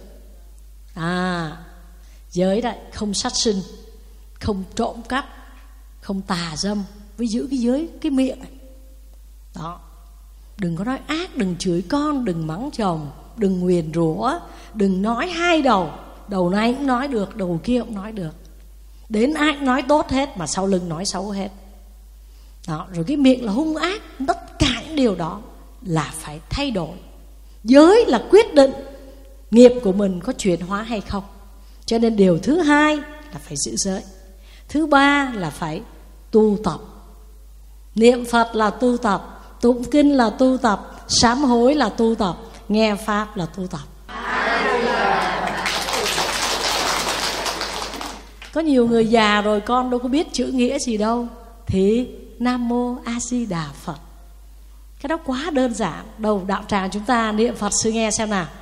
Giới đấy, không sát sinh, không trộm cắp, không tà dâm. Với giữ cái giới, cái miệng này. Đó. Đừng có nói ác, đừng chửi con, đừng mắng chồng, đừng nguyền rủa, đừng nói hai đầu. Đầu này cũng nói được, đầu kia cũng nói được. Đến ai cũng nói tốt hết, mà sau lưng nói xấu hết. Đó, rồi cái miệng là hung ác. Tất cả những điều đó là phải thay đổi. Giới là quyết định nghiệp của mình có chuyển hóa hay không. Cho nên điều thứ hai là phải giữ giới. Thứ ba là phải tu tập. Niệm Phật là tu tập, tụng kinh là tu tập, sám hối là tu tập, nghe Pháp là tu tập. Có nhiều người già rồi con đâu có biết chữ nghĩa gì đâu, thì Nam Mô A Di Đà Phật. Cái đó quá đơn giản. Đầu đạo tràng chúng ta niệm Phật sư nghe xem nào.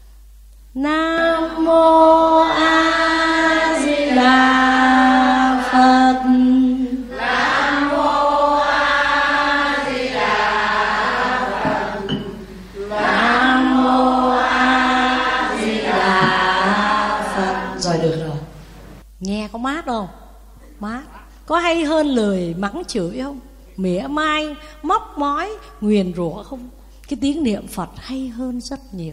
Nam Mô A Di Đà Phật. Nam Mô A Di Đà Phật. Nam Mô A Di Đà Phật. Rồi được rồi. Nghe có mát không? Mát. Có hay hơn lời mắng chửi không? Mỉa mai, móc mói, nguyền rủa không? Cái tiếng niệm Phật hay hơn rất nhiều.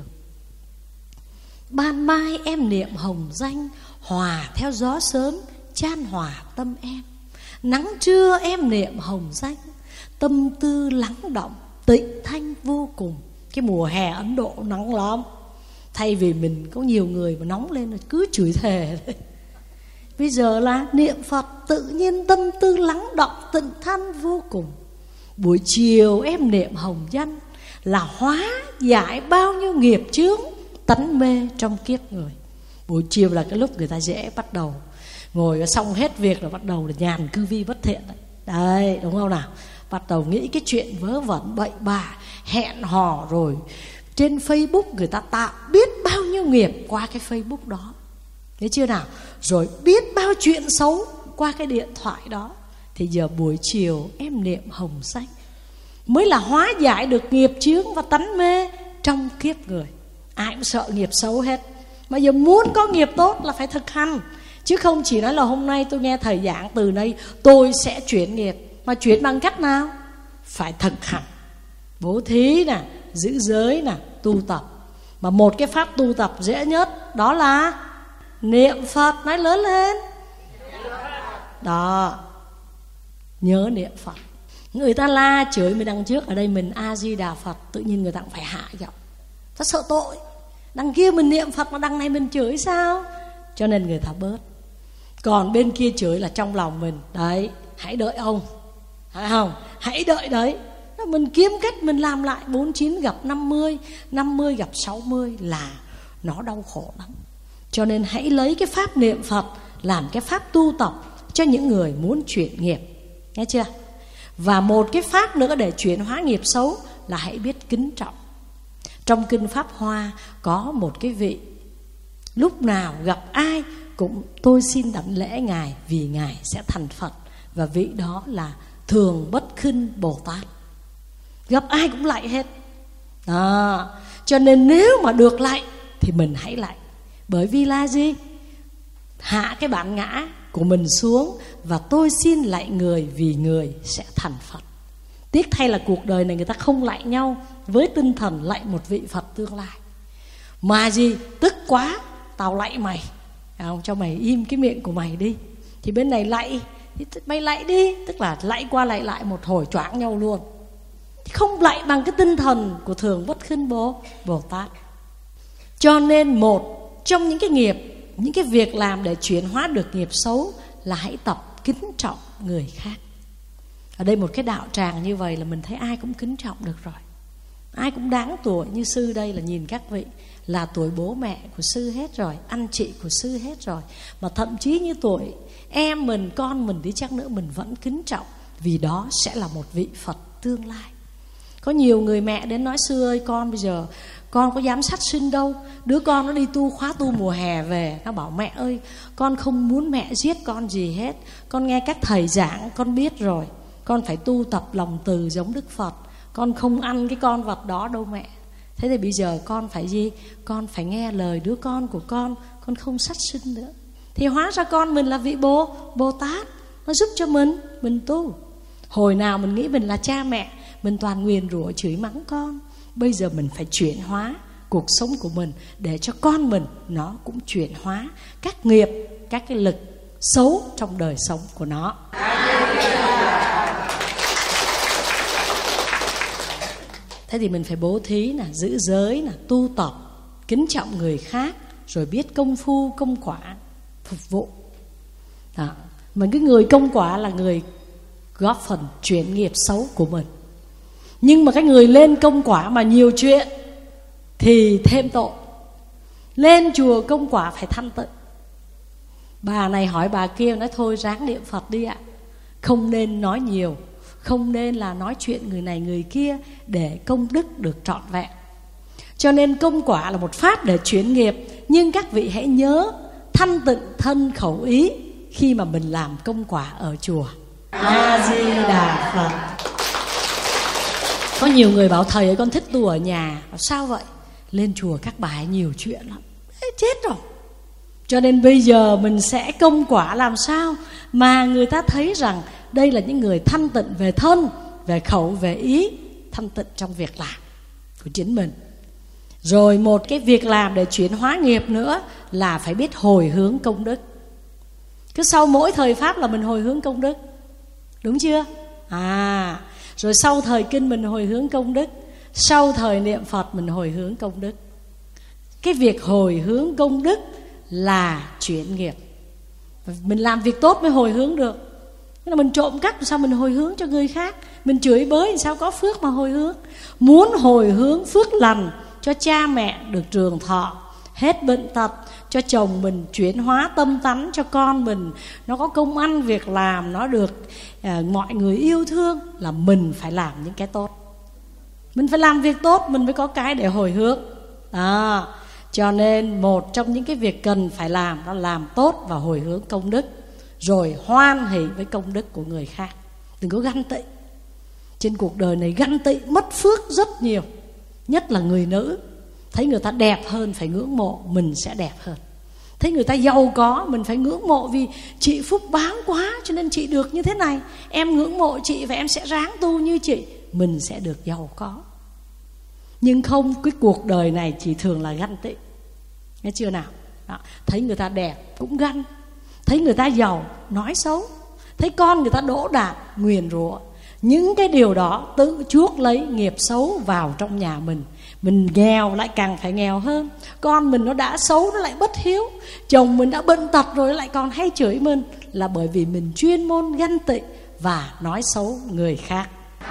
Ban mai em niệm hồng danh, hòa theo gió sớm, chan hòa tâm em. Nắng trưa em niệm hồng danh, tâm tư lắng động, tịnh thanh vô cùng. Cái mùa hè Ấn Độ nắng lắm. Thay vì mình có nhiều người mà nóng lên rồi cứ chửi thề đấy. Bây giờ là niệm Phật tự nhiên tâm tư lắng động, tịnh thanh vô cùng. Buổi chiều em niệm hồng danh là hóa giải bao nhiêu nghiệp chướng tánh mê trong kiếp người. Buổi chiều là cái lúc người ta dễ bắt đầu ngồi xong hết việc rồi bắt đầu là nhàn cư vi bất thiện đấy. Đấy, đúng không nào? Bắt đầu nghĩ cái chuyện vớ vẩn bậy bạ, hẹn hò, rồi trên Facebook người ta tạo biết bao nhiêu nghiệp qua cái Facebook đó. Thấy chưa nào? Rồi biết bao chuyện xấu qua cái điện thoại đó. Thì giờ buổi chiều em niệm hồng danh mới là hóa giải được nghiệp chướng và tánh mê trong kiếp người. Ai cũng sợ nghiệp xấu hết, mà giờ muốn có nghiệp tốt là phải thực hành. Chứ không chỉ nói là hôm nay tôi nghe thầy giảng, từ nay tôi sẽ chuyển nghiệp. Mà chuyển bằng cách nào? Phải thực hành. Bố thí nè, giữ giới nè, tu tập. Mà một cái pháp tu tập dễ nhất đó là niệm Phật. Nói lớn lên. Đó, nhớ niệm Phật. Người ta la chửi mình đằng trước, ở đây mình A Di Đà Phật, tự nhiên người ta cũng phải hạ giọng. Ta sợ tội. Đằng kia mình niệm Phật mà đằng này mình chửi sao? Cho nên người ta bớt. Còn bên kia chửi là trong lòng mình, đấy, hãy đợi ông, phải không? Hãy đợi đấy. Mình kiếm cách mình làm lại. 49 gặp 50, 50 gặp 60 là nó đau khổ lắm. Cho nên hãy lấy cái pháp niệm Phật làm cái pháp tu tập cho những người muốn chuyển nghiệp. Nghe chưa? Và một cái pháp nữa để chuyển hóa nghiệp xấu là hãy biết kính trọng. Trong kinh Pháp Hoa có một cái vị, lúc nào gặp ai cũng tôi xin đảnh lễ Ngài vì Ngài sẽ thành Phật. Và vị đó là Thường Bất Khinh Bồ Tát. Gặp ai cũng lạy hết đó. Cho nên nếu mà được lạy thì mình hãy lạy. Bởi vì là gì? Hạ cái bản ngã của mình xuống và tôi xin lạy người vì người sẽ thành Phật. Tiếc thay là cuộc đời này người ta không lạy nhau với tinh thần lạy một vị Phật tương lai. Mà gì? Tức quá, tao lạy mày, không, cho mày im cái miệng của mày đi. Thì bên này lạy thì mày lạy đi. Tức là lạy qua lạy lại một hồi choáng nhau luôn. Không lạy bằng cái tinh thần của Thường Bất Khinh Bồ Tát. Cho nên một trong những cái nghiệp, những cái việc làm để chuyển hóa được nghiệp xấu là hãy tập kính trọng người khác. Ở đây một cái đạo tràng như vậy là mình thấy ai cũng kính trọng được rồi. Ai cũng đáng tuổi. Như sư đây là nhìn các vị là tuổi bố mẹ của sư hết rồi, anh chị của sư hết rồi. Mà thậm chí như tuổi em mình, con mình đi chăng nữa mình vẫn kính trọng, vì đó sẽ là một vị Phật tương lai. Có nhiều người mẹ đến nói sư ơi, con bây giờ con có dám sát sinh đâu. Đứa con nó đi tu khóa tu mùa hè về, nó bảo mẹ ơi, con không muốn mẹ giết con gì hết. Con nghe các thầy giảng con biết rồi, con phải tu tập lòng từ giống Đức Phật. Con không ăn cái con vật đó đâu mẹ. Thế thì bây giờ con phải gì? Con phải nghe lời đứa con của con không sát sinh nữa. Thì hóa ra con mình là vị Bồ Tát, nó giúp cho mình tu. Hồi nào mình nghĩ mình là cha mẹ, mình toàn nguyền rủa chửi mắng con. Bây giờ mình phải chuyển hóa cuộc sống của mình để cho con mình nó cũng chuyển hóa các nghiệp, các cái lực xấu trong đời sống của nó. Thế thì mình phải bố thí nè, giữ giới nè, tu tập, kính trọng người khác, rồi biết công phu, công quả, phục vụ. Đó. Mà cái người công quả là người góp phần chuyển nghiệp xấu của mình. Nhưng mà cái người lên công quả mà nhiều chuyện thì thêm tội. Lên chùa công quả phải thanh tịnh. Bà này hỏi bà kia, nói thôi ráng niệm Phật đi ạ. Không nên nói nhiều, không nên là nói chuyện người này người kia, để công đức được trọn vẹn. Cho nên công quả là một pháp để chuyển nghiệp. Nhưng các vị hãy nhớ thanh tịnh thân khẩu ý khi mà mình làm công quả ở chùa. A Di Đà Phật. Có nhiều người bảo thầy ơi con thích tu ở nhà. Sao vậy? Lên chùa các bà ấy nhiều chuyện lắm. Chết rồi. Cho nên bây giờ mình sẽ công quả làm sao mà người ta thấy rằng đây là những người thanh tịnh về thân, về khẩu, về ý, thanh tịnh trong việc làm của chính mình. Rồi một cái việc làm để chuyển hóa nghiệp nữa là phải biết hồi hướng công đức. Cứ sau mỗi thời pháp là mình hồi hướng công đức, đúng chưa? Rồi sau thời kinh mình hồi hướng công đức, sau thời niệm Phật mình hồi hướng công đức. Cái việc hồi hướng công đức là chuyển nghiệp. Mình làm việc tốt mới hồi hướng được. Tức là mình trộm cắp sao mình hồi hướng cho người khác, mình chửi bới sao có phước mà hồi hướng. Muốn hồi hướng phước lành cho cha mẹ được trường thọ, hết bệnh tật, cho chồng mình chuyển hóa tâm tánh, cho con mình nó có công ăn việc làm, nó được mọi người yêu thương, là mình phải làm những cái tốt. Mình phải làm việc tốt mình mới có cái để hồi hướng. Cho nên một trong những cái việc cần phải làm đó là làm tốt và hồi hướng công đức, rồi hoan hỷ với công đức của người khác. Đừng có ganh tị. Trên cuộc đời này ganh tị mất phước rất nhiều. Nhất là người nữ. Thấy người ta đẹp hơn phải ngưỡng mộ, mình sẽ đẹp hơn. Thấy người ta giàu có mình phải ngưỡng mộ, vì chị phúc bám quá cho nên chị được như thế này. Em ngưỡng mộ chị và em sẽ ráng tu như chị, mình sẽ được giàu có. Nhưng không, cái cuộc đời này chỉ thường là ganh tị. Nghe chưa nào? Đó. Thấy người ta đẹp cũng ganh, thấy người ta giàu nói xấu, thấy con người ta đỗ đạt nguyền rủa. Những cái điều đó tự chuốc lấy nghiệp xấu vào trong nhà mình. Mình nghèo lại càng phải nghèo hơn. Con mình nó đã xấu nó lại bất hiếu. Chồng mình đã bệnh tật rồi lại còn hay chửi mình, là bởi vì mình chuyên môn ganh tị và nói xấu người khác.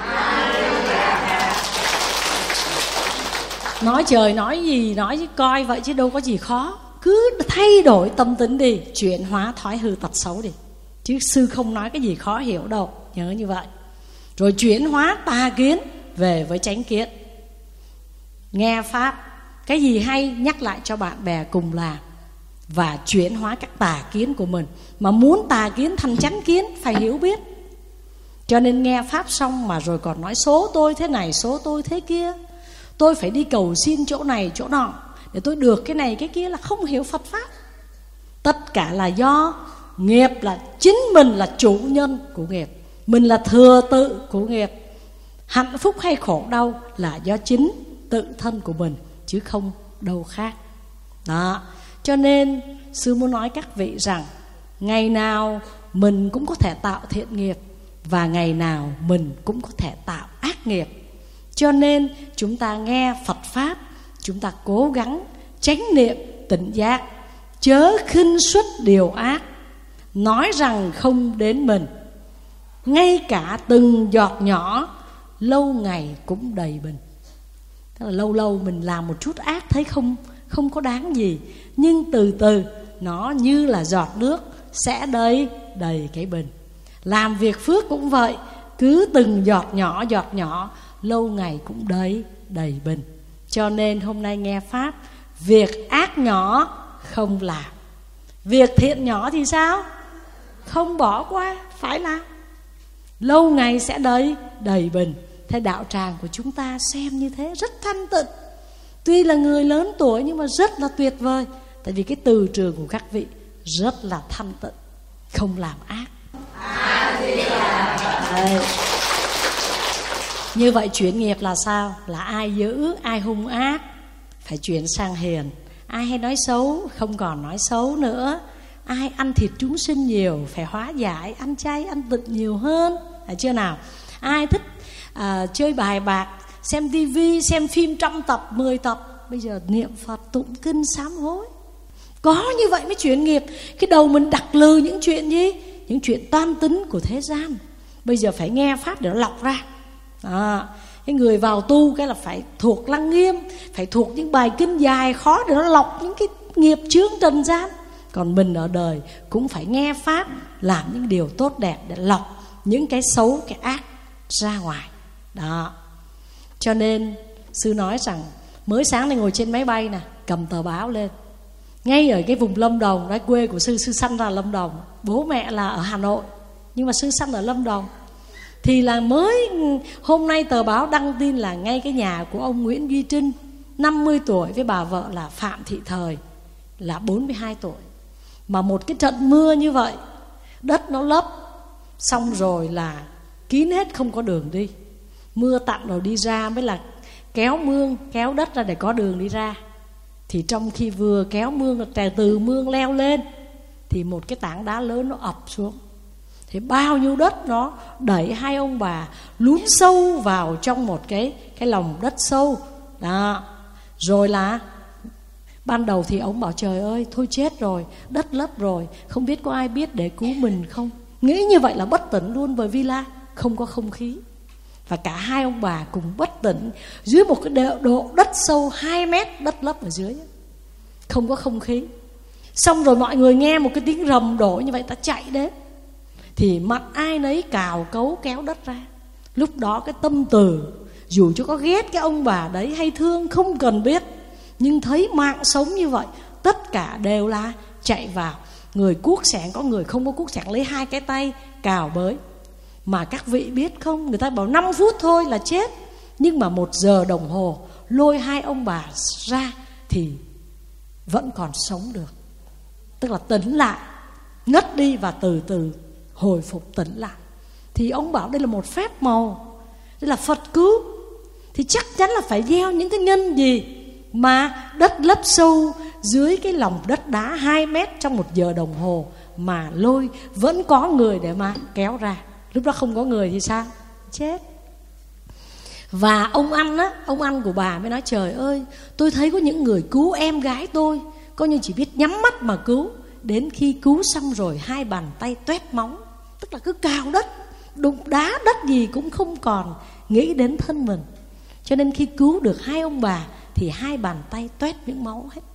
Nói trời nói gì nói coi vậy chứ đâu có gì khó. Cứ thay đổi tâm tính đi, chuyển hóa thói hư tật xấu đi. Chứ sư không nói cái gì khó hiểu đâu, nhớ như vậy. Rồi chuyển hóa tà kiến về với chánh kiến. Nghe pháp, cái gì hay nhắc lại cho bạn bè cùng làm, và chuyển hóa các tà kiến của mình. Mà muốn tà kiến thành chánh kiến phải hiểu biết. Cho nên nghe pháp xong mà rồi còn nói số tôi thế này, số tôi thế kia, tôi phải đi cầu xin chỗ này chỗ nọ để tôi được cái này cái kia, là không hiểu Phật pháp. Tất cả là do nghiệp, là chính mình là chủ nhân của nghiệp, mình là thừa tự của nghiệp. Hạnh phúc hay khổ đau là do chính tự thân của mình, chứ không đâu khác. Đó. Cho nên sư muốn nói các vị rằng ngày nào mình cũng có thể tạo thiện nghiệp, và ngày nào mình cũng có thể tạo ác nghiệp. Cho nên chúng ta nghe Phật pháp, chúng ta cố gắng chánh niệm tỉnh giác, chớ khinh suất điều ác, nói rằng không đến mình. Ngay cả từng giọt nhỏ lâu ngày cũng đầy bình. Tức là lâu lâu mình làm một chút ác thấy không có đáng gì, nhưng từ từ nó như là giọt nước sẽ đầy cái bình. Làm việc phước cũng vậy, cứ từng giọt nhỏ lâu ngày cũng đầy bình. Cho nên hôm nay nghe pháp, việc ác nhỏ không làm, việc thiện nhỏ thì sao? Không bỏ qua, phải làm. Lâu ngày sẽ đầy bình. Thế đạo tràng của chúng ta xem như thế rất thanh tịnh. Tuy là người lớn tuổi nhưng mà rất là tuyệt vời. Tại vì cái từ trường của các vị rất là thanh tịnh, không làm ác. Như vậy chuyển nghiệp là sao? Là ai dữ, ai hung ác phải chuyển sang hiền. Ai hay nói xấu không còn nói xấu nữa. Ai ăn thịt chúng sinh nhiều phải hóa giải, ăn chay, ăn tịnh nhiều hơn. Phải chưa nào? Ai thích chơi bài bạc, xem tivi, xem phim 100 tập, 10 tập, bây giờ niệm Phật, tụng kinh, sám hối. Có như vậy mới chuyển nghiệp. Cái đầu mình đặt lừ những chuyện gì? Những chuyện toan tính của thế gian. Bây giờ phải nghe pháp để nó lọc ra. Cái người vào tu cái là phải thuộc Lăng Nghiêm, phải thuộc những bài kinh dài khó để nó lọc những cái nghiệp chướng trần gian. Còn mình ở đời cũng phải nghe Pháp, làm những điều tốt đẹp để lọc những cái xấu, cái ác ra ngoài. Đó. Cho nên sư nói rằng mới sáng nay ngồi trên máy bay nè, cầm tờ báo lên. Ngay ở cái vùng Lâm Đồng, đó quê của sư sanh ra Lâm Đồng, bố mẹ là ở Hà Nội, nhưng mà sư sanh ở Lâm Đồng. Thì là mới hôm nay tờ báo đăng tin là ngay cái nhà của ông Nguyễn Duy Trinh 50 tuổi với bà vợ là Phạm Thị Thời là 42 tuổi. Mà một cái trận mưa như vậy, đất nó lấp, xong rồi là kín hết, không có đường đi. Mưa tạnh rồi đi ra mới là kéo mương, kéo đất ra để có đường đi ra. Thì trong khi vừa kéo mương, từ mương leo lên, thì một cái tảng đá lớn nó ập xuống. Thì bao nhiêu đất nó đẩy hai ông bà lún sâu vào trong một cái lòng đất sâu. Đó. Rồi là ban đầu thì ông bảo trời ơi, thôi chết rồi, đất lấp rồi, không biết có ai biết để cứu mình không. Nghĩ như vậy là bất tỉnh luôn, bởi vì là không có không khí. Và cả hai ông bà cùng bất tỉnh dưới một cái độ đất sâu 2 mét, đất lấp ở dưới, không có không khí. Xong rồi mọi người nghe một cái tiếng rầm đổ như vậy, ta chạy đến. Thì mặt ai nấy cào cấu kéo đất ra. Lúc đó cái tâm từ, dù cho có ghét cái ông bà đấy hay thương không cần biết, nhưng thấy mạng sống như vậy, tất cả đều là chạy vào. Người cuốc sẻng, có người không có cuốc sẻng, lấy 2 cái tay cào bới. Mà các vị biết không, người ta bảo 5 phút thôi là chết, nhưng mà 1 giờ đồng hồ lôi hai ông bà ra thì vẫn còn sống được. Tức là tỉnh lại, ngất đi và từ từ hồi phục tỉnh lại. Thì ông bảo đây là một phép màu, đây là Phật cứu. Thì chắc chắn là phải gieo những cái nhân gì mà đất lấp sâu dưới cái lòng đất đá 2 mét trong 1 giờ đồng hồ mà lôi vẫn có người để mà kéo ra. Lúc đó không có người thì sao? Chết. Và ông anh á, ông anh của bà mới nói trời ơi, tôi thấy có những người cứu em gái tôi, coi như chỉ biết nhắm mắt mà cứu. Đến khi cứu xong rồi 2 bàn tay toét móng. Tức là cứ cào đất, đụng đá đất gì cũng không còn nghĩ đến thân mình. Cho nên khi cứu được 2 ông bà thì 2 bàn tay toét những máu hết.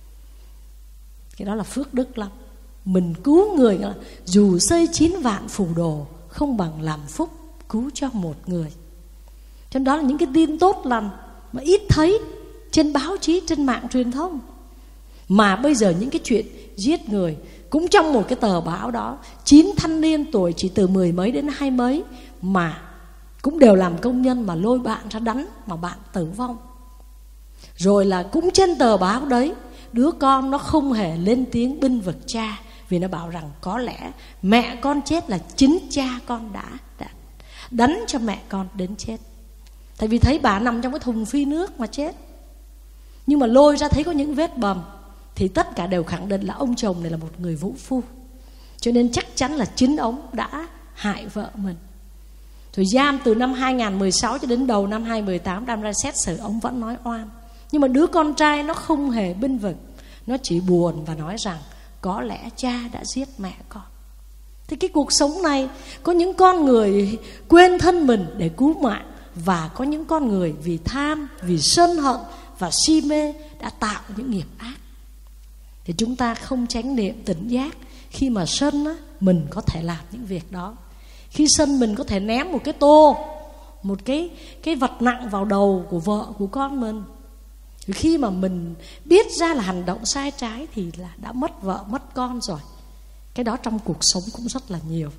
Cái đó là phước đức lắm. Mình cứu người, dù xây 9 vạn phù đồ, không bằng làm phúc cứu cho 1 người. Cho nên đó là những cái tin tốt lành mà ít thấy trên báo chí, trên mạng truyền thông. Mà bây giờ những cái chuyện giết người cũng trong một cái tờ báo đó, 9 thanh niên tuổi chỉ từ 10 mấy đến 20 mấy mà cũng đều làm công nhân, mà lôi bạn ra đánh mà bạn tử vong. Rồi là cũng trên tờ báo đấy, đứa con nó không hề lên tiếng bênh vực cha, vì nó bảo rằng có lẽ mẹ con chết là chính cha con đã đánh cho mẹ con đến chết. Tại vì thấy bà nằm trong cái thùng phi nước mà chết. Nhưng mà lôi ra thấy có những vết bầm, thì tất cả đều khẳng định là ông chồng này là một người vũ phu. Cho nên chắc chắn là chính ông đã hại vợ mình. Rồi giam từ năm 2016 cho đến đầu năm 2018 đem ra xét xử, ông vẫn nói oan. Nhưng mà đứa con trai nó không hề bênh vực, nó chỉ buồn và nói rằng có lẽ cha đã giết mẹ con. Thì cái cuộc sống này có những con người quên thân mình để cứu mạng, và có những con người vì tham, vì sân hận và si mê đã tạo những nghiệp ác. Thì chúng ta không chánh niệm tỉnh giác. Khi mà sân á, mình có thể làm những việc đó. Khi sân mình có thể ném một cái tô, một cái vật nặng vào đầu của vợ, của con mình. Khi mà mình biết ra là hành động sai trái thì là đã mất vợ, mất con rồi. Cái đó trong cuộc sống cũng rất là nhiều.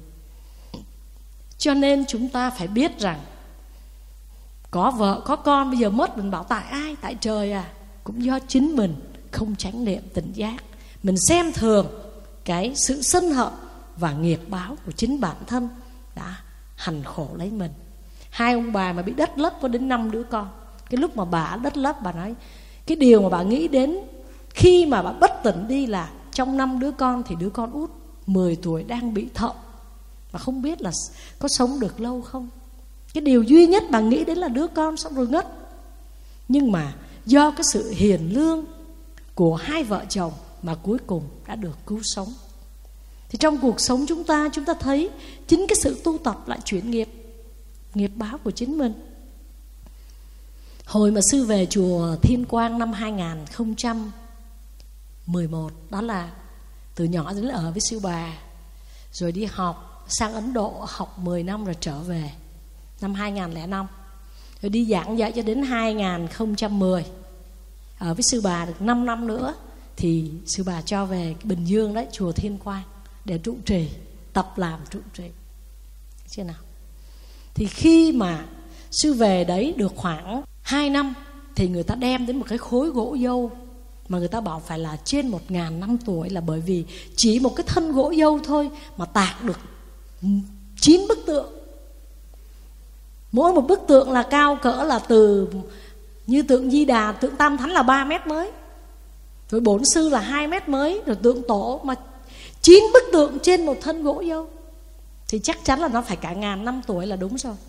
Cho nên chúng ta phải biết rằng có vợ, có con, bây giờ mất mình bảo tại ai? Tại trời à? Cũng do chính mình không chánh niệm tỉnh giác. Mình xem thường cái sự sân hận và nghiệp báo của chính bản thân đã hành khổ lấy mình. 2 ông bà mà bị đất lấp có đến 5 đứa con. Cái lúc mà bà đất lấp, bà nói cái điều mà bà nghĩ đến khi mà bà bất tỉnh đi là trong 5 đứa con thì đứa con út 10 tuổi đang bị thận và không biết là có sống được lâu không. Cái điều duy nhất bà nghĩ đến là đứa con, xong rồi ngất. Nhưng mà do cái sự hiền lương của 2 vợ chồng mà cuối cùng đã được cứu sống. Thì trong cuộc sống chúng ta thấy chính cái sự tu tập lại chuyển nghiệp báo của chính mình. Hồi mà sư về chùa Thiên Quang năm 2011, đó là từ nhỏ đến ở với sư bà, rồi đi học sang Ấn Độ học 10 năm rồi trở về năm 2005, rồi đi giảng dạy cho đến 2010. Ở với sư bà được 5 năm nữa thì sư bà cho về Bình Dương đấy, chùa Thiên Quang để trụ trì, tập làm trụ trì. Chưa nào? Thì khi mà sư về đấy được khoảng 2 năm thì người ta đem đến một cái khối gỗ dâu mà người ta bảo phải là trên 1000 năm tuổi, là bởi vì chỉ một cái thân gỗ dâu thôi mà tạc được 9 bức tượng. Mỗi một bức tượng là cao cỡ là từ như tượng Di Đà, tượng Tam Thánh là 3 mét mới, rồi Bổn Sư là 2 mét mới, rồi tượng Tổ, mà 9 bức tượng trên một thân gỗ dâu thì chắc chắn là nó phải cả 1000 năm tuổi là đúng rồi.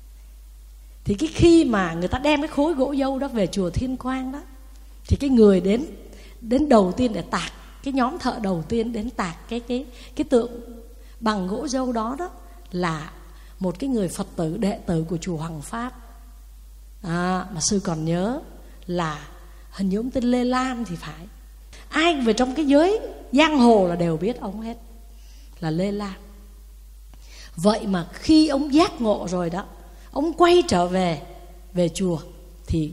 Thì cái khi mà người ta đem cái khối gỗ dâu đó về chùa Thiên Quang đó, thì cái người đến đầu tiên để tạc, cái nhóm thợ đầu tiên đến tạc cái tượng bằng gỗ dâu đó đó là một cái người Phật tử đệ tử của chùa Hoàng Pháp. Mà sư còn nhớ là hình như ông tên Lê Lam thì phải. Ai về trong cái giới giang hồ là đều biết ông hết, là Lê Lam. Vậy mà khi ông giác ngộ rồi đó, ông quay trở về chùa thì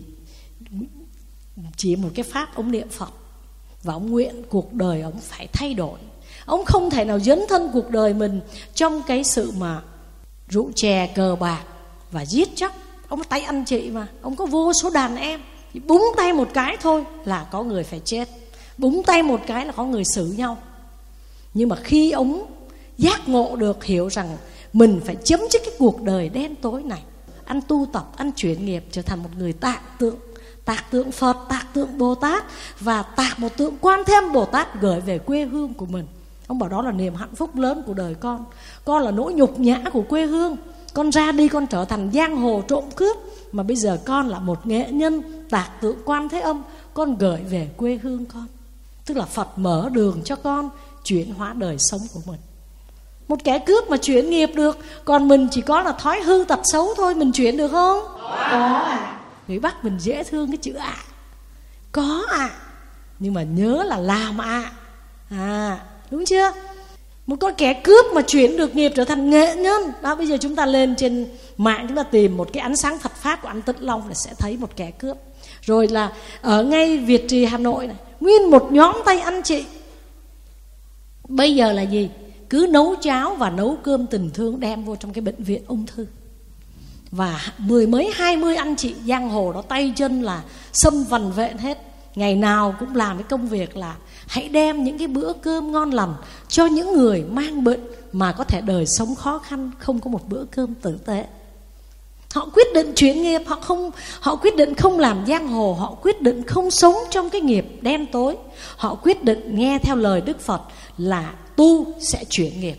chỉ một cái pháp ông niệm Phật, và ông nguyện cuộc đời ông phải thay đổi. Ông không thể nào dấn thân cuộc đời mình trong cái sự mà rượu chè, cờ bạc và giết chóc. Ông tay anh chị mà, ông có vô số đàn em, thì búng tay một cái thôi là có người phải chết, búng tay một cái là có người xử nhau. Nhưng mà khi ông giác ngộ được, hiểu rằng mình phải chấm dứt cái cuộc đời đen tối này, anh tu tập, anh chuyển nghiệp trở thành một người tạc tượng Phật, tạc tượng Bồ Tát, và tạc một tượng Quan Thế Âm Bồ Tát gửi về quê hương của mình. Ông bảo đó là niềm hạnh phúc lớn của đời con là nỗi nhục nhã của quê hương. Con ra đi con trở thành giang hồ trộm cướp, mà bây giờ con là một nghệ nhân tạc tượng Quan Thế Âm, con gửi về quê hương con. Tức là Phật mở đường cho con chuyển hóa đời sống của mình. Một kẻ cướp mà chuyển nghiệp được, còn mình chỉ có là thói hư tật xấu thôi, mình chuyển được không? Có Người Bắc mình dễ thương cái chữ ạ. Có nhưng mà nhớ là làm đúng chưa? Một con kẻ cướp mà chuyển được nghiệp trở thành nghệ nhân đó. Bây giờ chúng ta lên trên mạng, chúng ta tìm một cái ánh sáng Phật Pháp của anh Tịnh Long là sẽ thấy một kẻ cướp. Rồi là ở ngay Việt Trì Hà Nội này, nguyên một nhóm tay anh chị bây giờ là gì? Cứ nấu cháo và nấu cơm tình thương đem vô trong cái bệnh viện ung thư. Và 10 mấy 20 anh chị giang hồ đó tay chân là xâm vần vện hết. Ngày nào cũng làm cái công việc là hãy đem những cái bữa cơm ngon lành cho những người mang bệnh mà có thể đời sống khó khăn, không có một bữa cơm tử tế. Họ quyết định chuyển nghiệp, họ quyết định không làm giang hồ, họ quyết định không sống trong cái nghiệp đen tối. Họ quyết định nghe theo lời Đức Phật là tu sẽ chuyển nghiệp.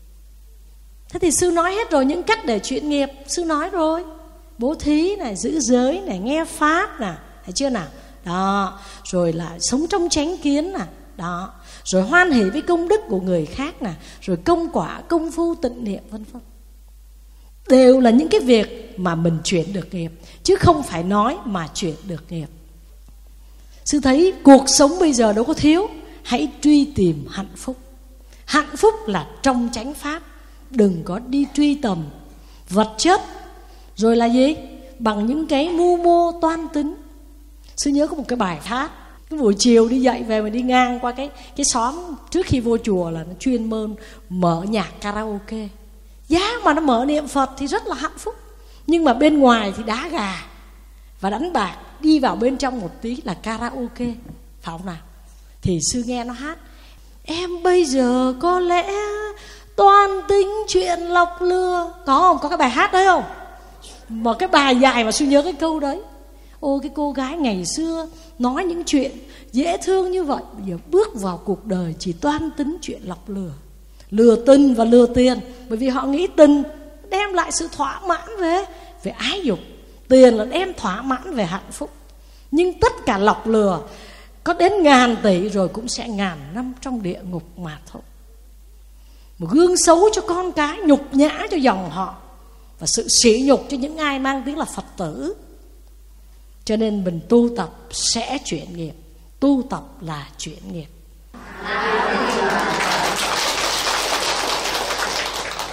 Thế thì sư nói hết rồi những cách để chuyển nghiệp, sư nói rồi. Bố thí này, giữ giới này, nghe pháp này, thấy chưa nào? Đó, rồi là sống trong chánh kiến nè, đó, rồi hoan hỷ với công đức của người khác nè, rồi công quả, công phu, tịnh niệm vân vân. Đều là những cái việc mà mình chuyển được nghiệp, chứ không phải nói mà chuyển được nghiệp. Sư thấy cuộc sống bây giờ đâu có thiếu. Hãy truy tìm hạnh phúc. Hạnh phúc là trong chánh pháp. Đừng có đi truy tầm vật chất, rồi là gì? Bằng những cái mưu mô toan tính. Sư nhớ có một cái bài hát, cái buổi chiều đi dạy về mà đi ngang qua cái xóm trước khi vô chùa là nó chuyên môn mở nhạc karaoke. Giá mà nó mở niệm Phật thì rất là hạnh phúc. Nhưng mà bên ngoài thì đá gà và đánh bạc, đi vào bên trong một tí là karaoke, phải không nào? Thì sư nghe nó hát: em bây giờ có lẽ toan tính chuyện lọc lừa. Có không? Có cái bài hát đấy không? Một cái bài dài mà sư nhớ cái câu đấy. Ôi cái cô gái ngày xưa nói những chuyện dễ thương như vậy, bây giờ bước vào cuộc đời chỉ toan tính chuyện lọc lừa. Lừa tình và lừa tiền. Bởi vì họ nghĩ tình đem lại sự thỏa mãn về ái dục, tiền là đem thỏa mãn về hạnh phúc. Nhưng tất cả lọc lừa có đến 1000 tỷ rồi cũng sẽ 1000 năm trong địa ngục mà thôi. Một gương xấu cho con cái, nhục nhã cho dòng họ, và sự sỉ nhục cho những ai mang tiếng là Phật tử. Cho nên mình tu tập sẽ chuyển nghiệp. Tu tập là chuyển nghiệp.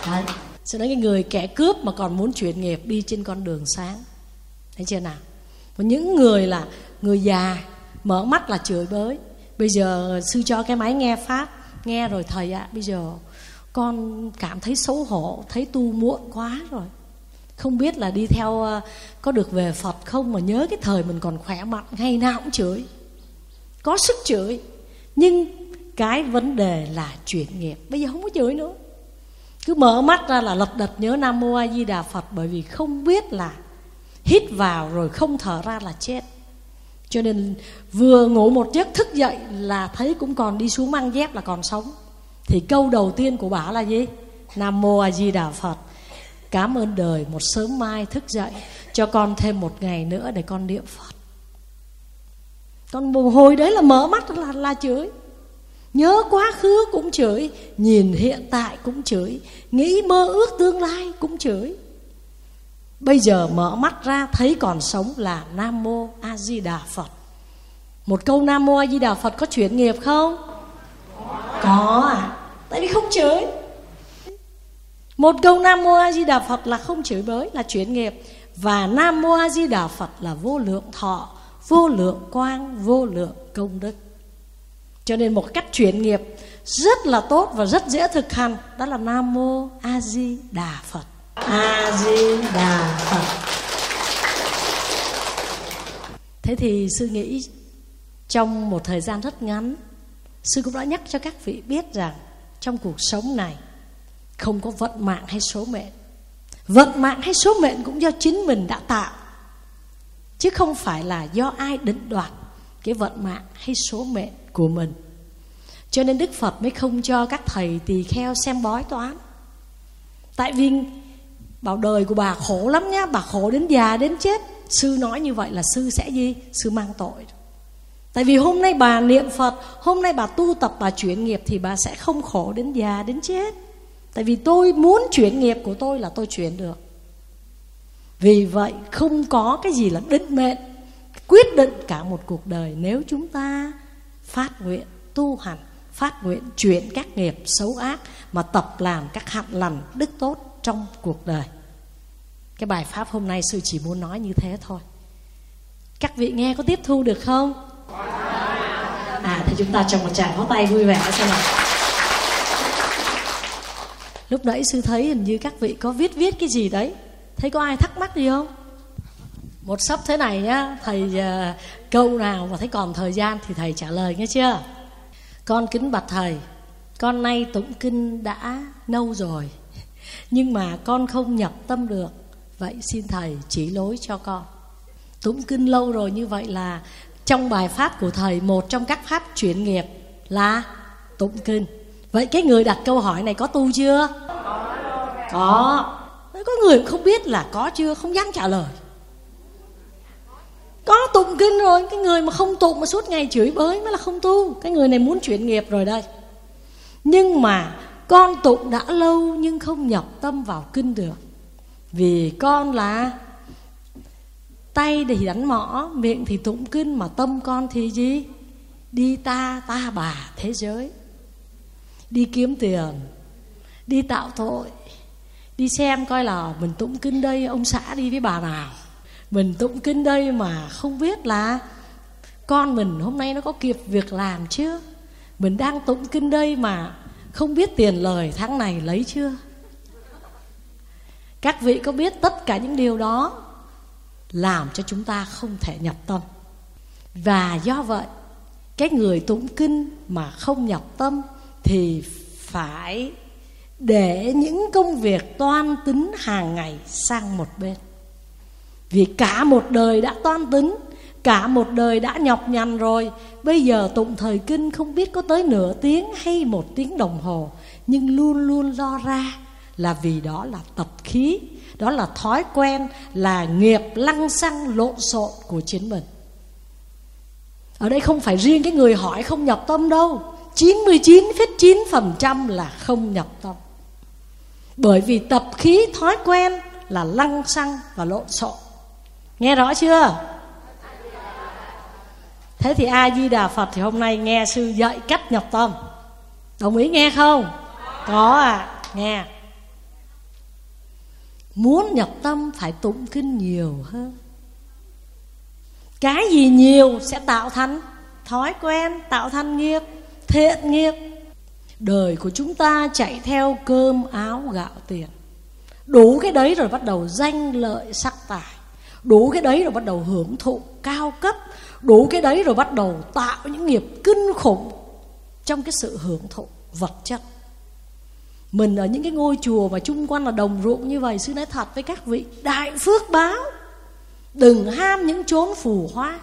Cho nên cái người kẻ cướp mà còn muốn chuyển nghiệp đi trên con đường sáng. Thấy chưa nào? Có những người là người già, mở mắt là chửi bới. Bây giờ sư cho cái máy nghe pháp, nghe rồi thầy ạ, bây giờ con cảm thấy xấu hổ, thấy tu muộn quá rồi, không biết là đi theo có được về Phật không, mà nhớ cái thời mình còn khỏe mạnh, ngày nào cũng chửi, có sức chửi. Nhưng cái vấn đề là chuyển nghiệp, bây giờ không có chửi nữa. Cứ mở mắt ra là lật đật nhớ Nam Mô A Di Đà Phật, bởi vì không biết là hít vào rồi không thở ra là chết. Cho nên vừa ngủ một giấc thức dậy là thấy cũng còn đi xuống mang dép là còn sống. Thì câu đầu tiên của bà là gì? Nam Mô A Di Đà Phật, cảm ơn đời một sớm mai thức dậy, cho con thêm một ngày nữa để con niệm Phật. Con hồi đấy là mở mắt là chửi, nhớ quá khứ cũng chửi, nhìn hiện tại cũng chửi, nghĩ mơ ước tương lai cũng chửi. Bây giờ mở mắt ra thấy còn sống là Nam Mô A Di Đà Phật. Một câu Nam Mô A Di Đà Phật có chuyển nghiệp không? Có à, tại vì không chửi. Một câu Nam Mô A Di Đà Phật là không chửi bới, là chuyển nghiệp. Và Nam Mô A Di Đà Phật là vô lượng thọ, vô lượng quang, vô lượng công đức. Cho nên một cách chuyển nghiệp rất là tốt và rất dễ thực hành, đó là Nam Mô A Di Đà Phật. A Di Đà Phật. Thế thì sư nghĩ trong một thời gian rất ngắn, sư cũng đã nhắc cho các vị biết rằng trong cuộc sống này không có vận mạng hay số mệnh. Vận mạng hay số mệnh cũng do chính mình đã tạo, chứ không phải là do ai định đoạt cái vận mạng hay số mệnh của mình. Cho nên Đức Phật mới không cho các thầy tỳ kheo xem bói toán. Tại vì bảo đời của bà khổ lắm nhá, bà khổ đến già đến chết. Sư nói như vậy là sư sẽ gì? Sư mang tội. Tại vì hôm nay bà niệm Phật, hôm nay bà tu tập, bà chuyển nghiệp thì bà sẽ không khổ đến già đến chết. Tại vì tôi muốn chuyển nghiệp của tôi là tôi chuyển được. Vì vậy không có cái gì là định mệnh, quyết định cả một cuộc đời. Nếu chúng ta phát nguyện tu hành, phát nguyện chuyển các nghiệp xấu ác, mà tập làm các hạnh lành đức tốt trong cuộc đời. Cái bài pháp hôm nay sư chỉ muốn nói như thế thôi. Các vị nghe có tiếp thu được không? Thì chúng ta cho một tràng pháo tay vui vẻ xem nào. Lúc nãy sư thấy hình như các vị có viết cái gì đấy. Thấy có ai thắc mắc gì không? Một sấp thế này nhá, thầy câu nào mà thấy còn thời gian thì thầy trả lời nghe chưa? Con kính bạch thầy, con nay tụng kinh đã lâu rồi, nhưng mà con không nhập tâm được. Vậy xin thầy chỉ lối cho con. Tụng kinh lâu rồi như vậy là trong bài pháp của thầy, một trong các pháp chuyển nghiệp là tụng kinh. Vậy cái người đặt câu hỏi này có tu chưa? Có. Có người cũng không biết là có chưa, không dám trả lời. Có tụng kinh rồi. Cái người mà không tụng mà suốt ngày chửi bới mới là không tu. Cái người này muốn chuyển nghiệp rồi đây. Nhưng mà con tụng đã lâu nhưng không nhập tâm vào kinh được. Vì con là tay thì đánh mõ, miệng thì tụng kinh, mà tâm con thì gì? Đi ta bà thế giới, đi kiếm tiền, đi tạo tội, đi xem coi là mình tụng kinh đây ông xã đi với bà nào, mình tụng kinh đây mà không biết là con mình hôm nay nó có kịp việc làm chưa, mình đang tụng kinh đây mà không biết tiền lời tháng này lấy chưa. Các vị có biết tất cả những điều đó làm cho chúng ta không thể nhập tâm. Và do vậy cái người tụng kinh mà không nhập tâm thì phải để những công việc toan tính hàng ngày sang một bên. Vì cả một đời đã toan tính, cả một đời đã nhọc nhằn rồi, bây giờ tụng thời kinh không biết có tới nửa tiếng hay 1 tiếng đồng hồ, nhưng luôn luôn lo ra là vì đó là tập khí, đó là thói quen, là nghiệp lăng xăng lộn xộn của chính mình. Ở đây không phải riêng cái người hỏi không nhập tâm đâu, 99,9% là không nhập tâm. Bởi vì tập khí thói quen là lăng xăng và lộn xộn. Nghe rõ chưa? Thế thì A Di Đà Phật thì hôm nay nghe sư dạy cách nhập tâm. Đồng ý nghe không? Có à, nghe. Muốn nhập tâm phải tụng kinh nhiều hơn. Cái gì nhiều sẽ tạo thành thói quen, tạo thành nghiệp, thiện nghiệp. Đời của chúng ta chạy theo cơm áo gạo tiền. Đủ cái đấy rồi bắt đầu danh lợi sắc tài. Đủ cái đấy rồi bắt đầu hưởng thụ cao cấp. Đủ cái đấy rồi bắt đầu tạo những nghiệp kinh khủng trong cái sự hưởng thụ vật chất. Mình ở những cái ngôi chùa mà chung quanh là đồng ruộng như vậy, sư nói thật với các vị, đại phước báo. Đừng ham những chốn phù hoa.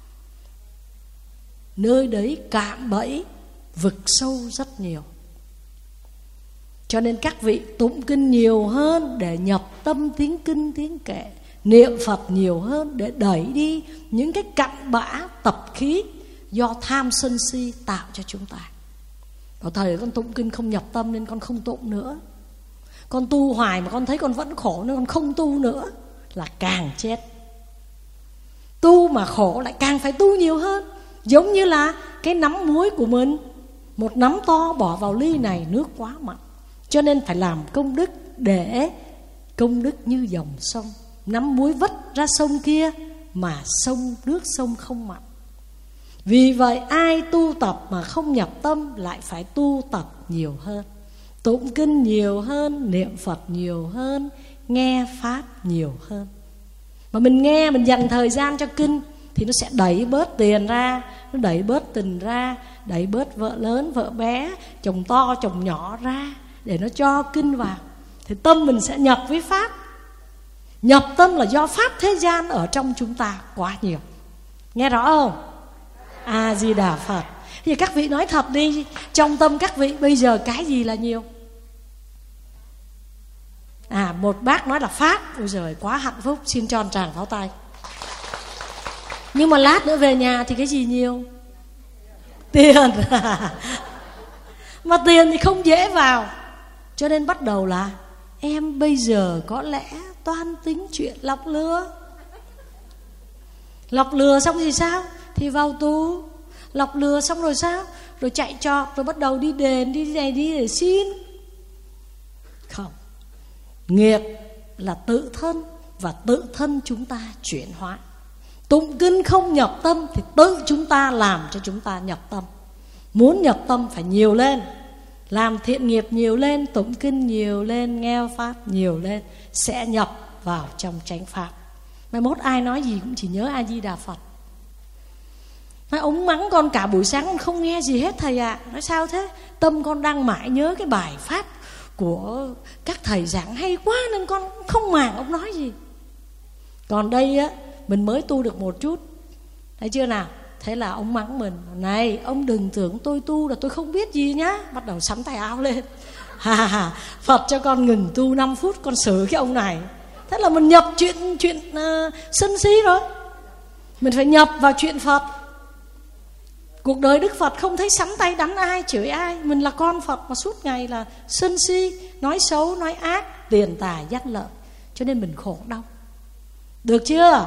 Nơi đấy cạm bẫy, vực sâu rất nhiều. Cho nên các vị tụng kinh nhiều hơn để nhập tâm tiếng kinh tiếng kệ, niệm Phật nhiều hơn để đẩy đi những cái cặn bã tập khí do tham sân si tạo cho chúng ta. Bảo thầy con tụng kinh không nhập tâm nên con không tụng nữa. Con tu hoài mà con thấy con vẫn khổ nên con không tu nữa, là càng chết. Tu mà khổ lại càng phải tu nhiều hơn. Giống như là cái nắm muối của mình, một nắm to bỏ vào ly này nước quá mặn, cho nên phải làm công đức để công đức như dòng sông. Nắm muối vất ra sông kia mà nước sông không mặn. Vì vậy ai tu tập mà không nhập tâm lại phải tu tập nhiều hơn, tụng kinh nhiều hơn, niệm Phật nhiều hơn, nghe Pháp nhiều hơn. Mà mình nghe, mình dành thời gian cho kinh thì nó sẽ đẩy bớt tiền ra, nó đẩy bớt tình ra, đẩy bớt vợ lớn, vợ bé, chồng to, chồng nhỏ ra, để nó cho kinh vào. Thì tâm mình sẽ nhập với Pháp. Nhập tâm là do pháp thế gian ở trong chúng ta quá nhiều. Nghe rõ không? A Di Đà Phật. Thì các vị nói thật đi, trong tâm các vị bây giờ cái gì là nhiều? Một bác nói là pháp. Ôi giời, quá hạnh phúc, xin cho tràng pháo tay. Nhưng mà lát nữa về nhà thì cái gì nhiều? Tiền. Mà tiền thì không dễ vào, cho nên bắt đầu là em bây giờ có lẽ toan tính chuyện lọc lừa. Lọc lừa xong thì sao? Thì vào tù. Lọc lừa xong rồi sao? Rồi chạy trọt, rồi bắt đầu đi đền, đi này đi để xin. Không. Nghiệp là tự thân, và tự thân chúng ta chuyển hóa. Tụng kinh không nhập tâm thì tự chúng ta làm cho chúng ta nhập tâm. Muốn nhập tâm phải nhiều lên, làm thiện nghiệp nhiều lên, tụng kinh nhiều lên, nghe Pháp nhiều lên, sẽ nhập vào trong chánh Pháp. Mai mốt ai nói gì cũng chỉ nhớ A Di Đà Phật. Nói ông mắng con cả buổi sáng con không nghe gì hết thầy ạ. Nói sao thế? Tâm con đang mãi nhớ cái bài Pháp của các thầy giảng hay quá nên con không màng ông nói gì. Còn đây á, mình mới tu được một chút, thấy chưa nào? Thế là ông mắng mình: này ông đừng tưởng tôi tu là tôi không biết gì nhá. Bắt đầu sắn tay áo lên. Phật cho con ngừng tu 5 phút, con xử cái ông này. Thế là mình nhập chuyện sân si rồi. Mình phải nhập vào chuyện Phật. Cuộc đời Đức Phật không thấy sắn tay đánh ai, chửi ai. Mình là con Phật mà suốt ngày là sân si, nói xấu, nói ác, tiền tài dắt lợi, cho nên mình khổ đau. Được chưa?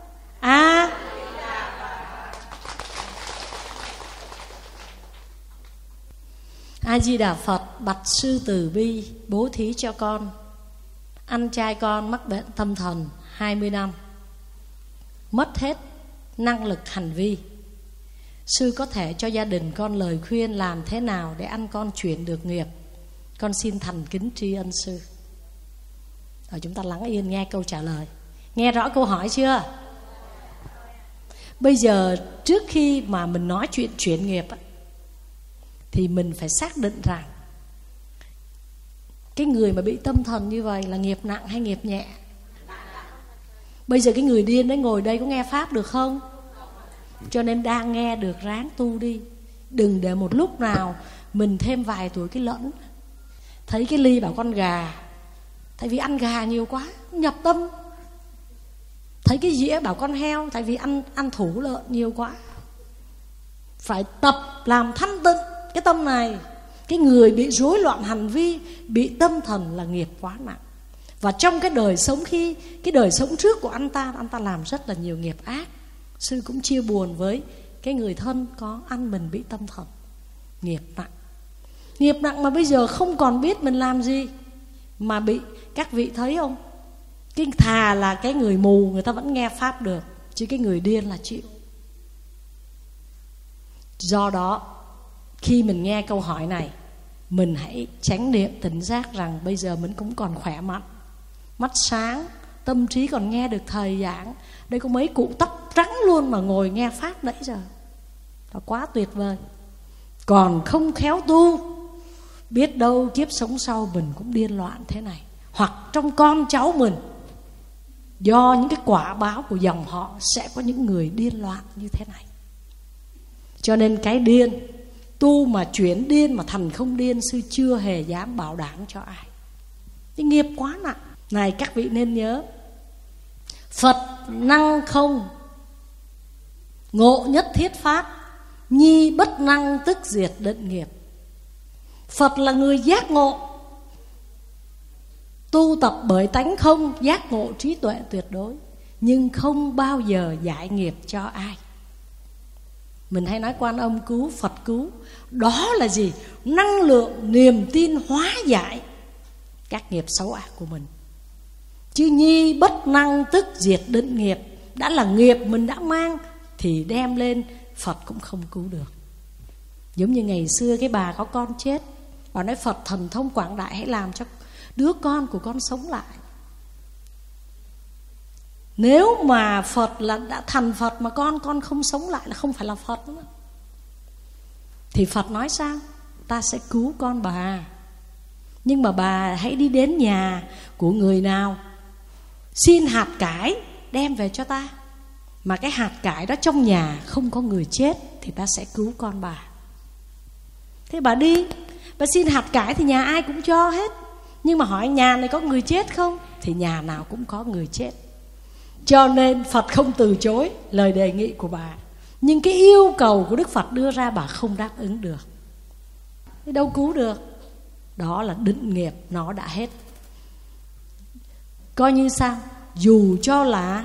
A Di Đà Phật bạch sư từ bi bố thí cho con. Anh trai con mắc bệnh tâm thần 20 năm, mất hết năng lực hành vi. Sư có thể cho gia đình con lời khuyên làm thế nào để anh con chuyển được nghiệp? Con xin thành kính tri ân sư. Rồi chúng ta lắng yên nghe câu trả lời. Nghe rõ câu hỏi chưa? Bây giờ trước khi mà mình nói chuyện chuyển nghiệp thì mình phải xác định rằng cái người mà bị tâm thần như vậy là nghiệp nặng hay nghiệp nhẹ. Bây giờ cái người điên đấy ngồi đây có nghe Pháp được không? Cho nên đang nghe được ráng tu đi. Đừng để một lúc nào mình thêm vài tuổi cái lẫn. Thấy cái ly bảo con gà, tại vì ăn gà nhiều quá, nhập tâm. Thấy cái dĩa bảo con heo, tại vì ăn thủ lợn nhiều quá. Phải tập làm thanh tịnh cái tâm này. Cái người bị rối loạn hành vi, bị tâm thần là nghiệp quá nặng. Và trong cái đời sống cái đời sống trước của anh ta làm rất là nhiều nghiệp ác. Sư cũng chia buồn với cái người thân có anh mình bị tâm thần, nghiệp nặng. Nghiệp nặng mà bây giờ không còn biết mình làm gì, mà bị các vị thấy không? Cái thà là cái người mù người ta vẫn nghe pháp được, chứ cái người điên là chịu. Do đó khi mình nghe câu hỏi này, mình hãy chánh niệm tỉnh giác rằng bây giờ mình cũng còn khỏe mạnh, mắt sáng, tâm trí còn nghe được thầy giảng. Đây có mấy cụ tóc trắng luôn mà ngồi nghe pháp nãy giờ, là quá tuyệt vời. Còn không khéo tu, biết đâu kiếp sống sau mình cũng điên loạn thế này, hoặc trong con cháu mình, do những cái quả báo của dòng họ sẽ có những người điên loạn như thế này. Cho nên cái điên, tu mà chuyển điên mà thành không điên, sư chưa hề dám bảo đảm cho ai. Cái nghiệp quá nặng. Này các vị nên nhớ, Phật năng không, ngộ nhất thiết pháp, nhi bất năng tức diệt định nghiệp. Phật là người giác ngộ, tu tập bởi tánh không, giác ngộ trí tuệ tuyệt đối, nhưng không bao giờ giải nghiệp cho ai. Mình hay nói Quan Âm cứu, Phật cứu. Đó là gì? Năng lượng niềm tin hóa giải các nghiệp xấu ác của mình. Chứ nhi bất năng tức diệt định nghiệp, đã là nghiệp mình đã mang thì đem lên Phật cũng không cứu được. Giống như ngày xưa cái bà có con chết, bà nói Phật thần thông quảng đại, hãy làm cho đứa con của con sống lại. Nếu mà Phật là đã thành Phật mà con không sống lại là không phải là Phật nữa. Thì Phật nói sao? Ta sẽ cứu con bà, nhưng mà bà hãy đi đến nhà của người nào, xin hạt cải đem về cho ta. Mà cái hạt cải đó trong nhà không có người chết thì ta sẽ cứu con bà. Thế bà đi, bà xin hạt cải thì nhà ai cũng cho hết. Nhưng mà hỏi nhà này có người chết không? Thì nhà nào cũng có người chết. Cho nên Phật không từ chối lời đề nghị của bà, nhưng cái yêu cầu của Đức Phật đưa ra bà không đáp ứng được. Thế đâu cứu được. Đó là định nghiệp nó đã hết. Coi như sao? Dù cho là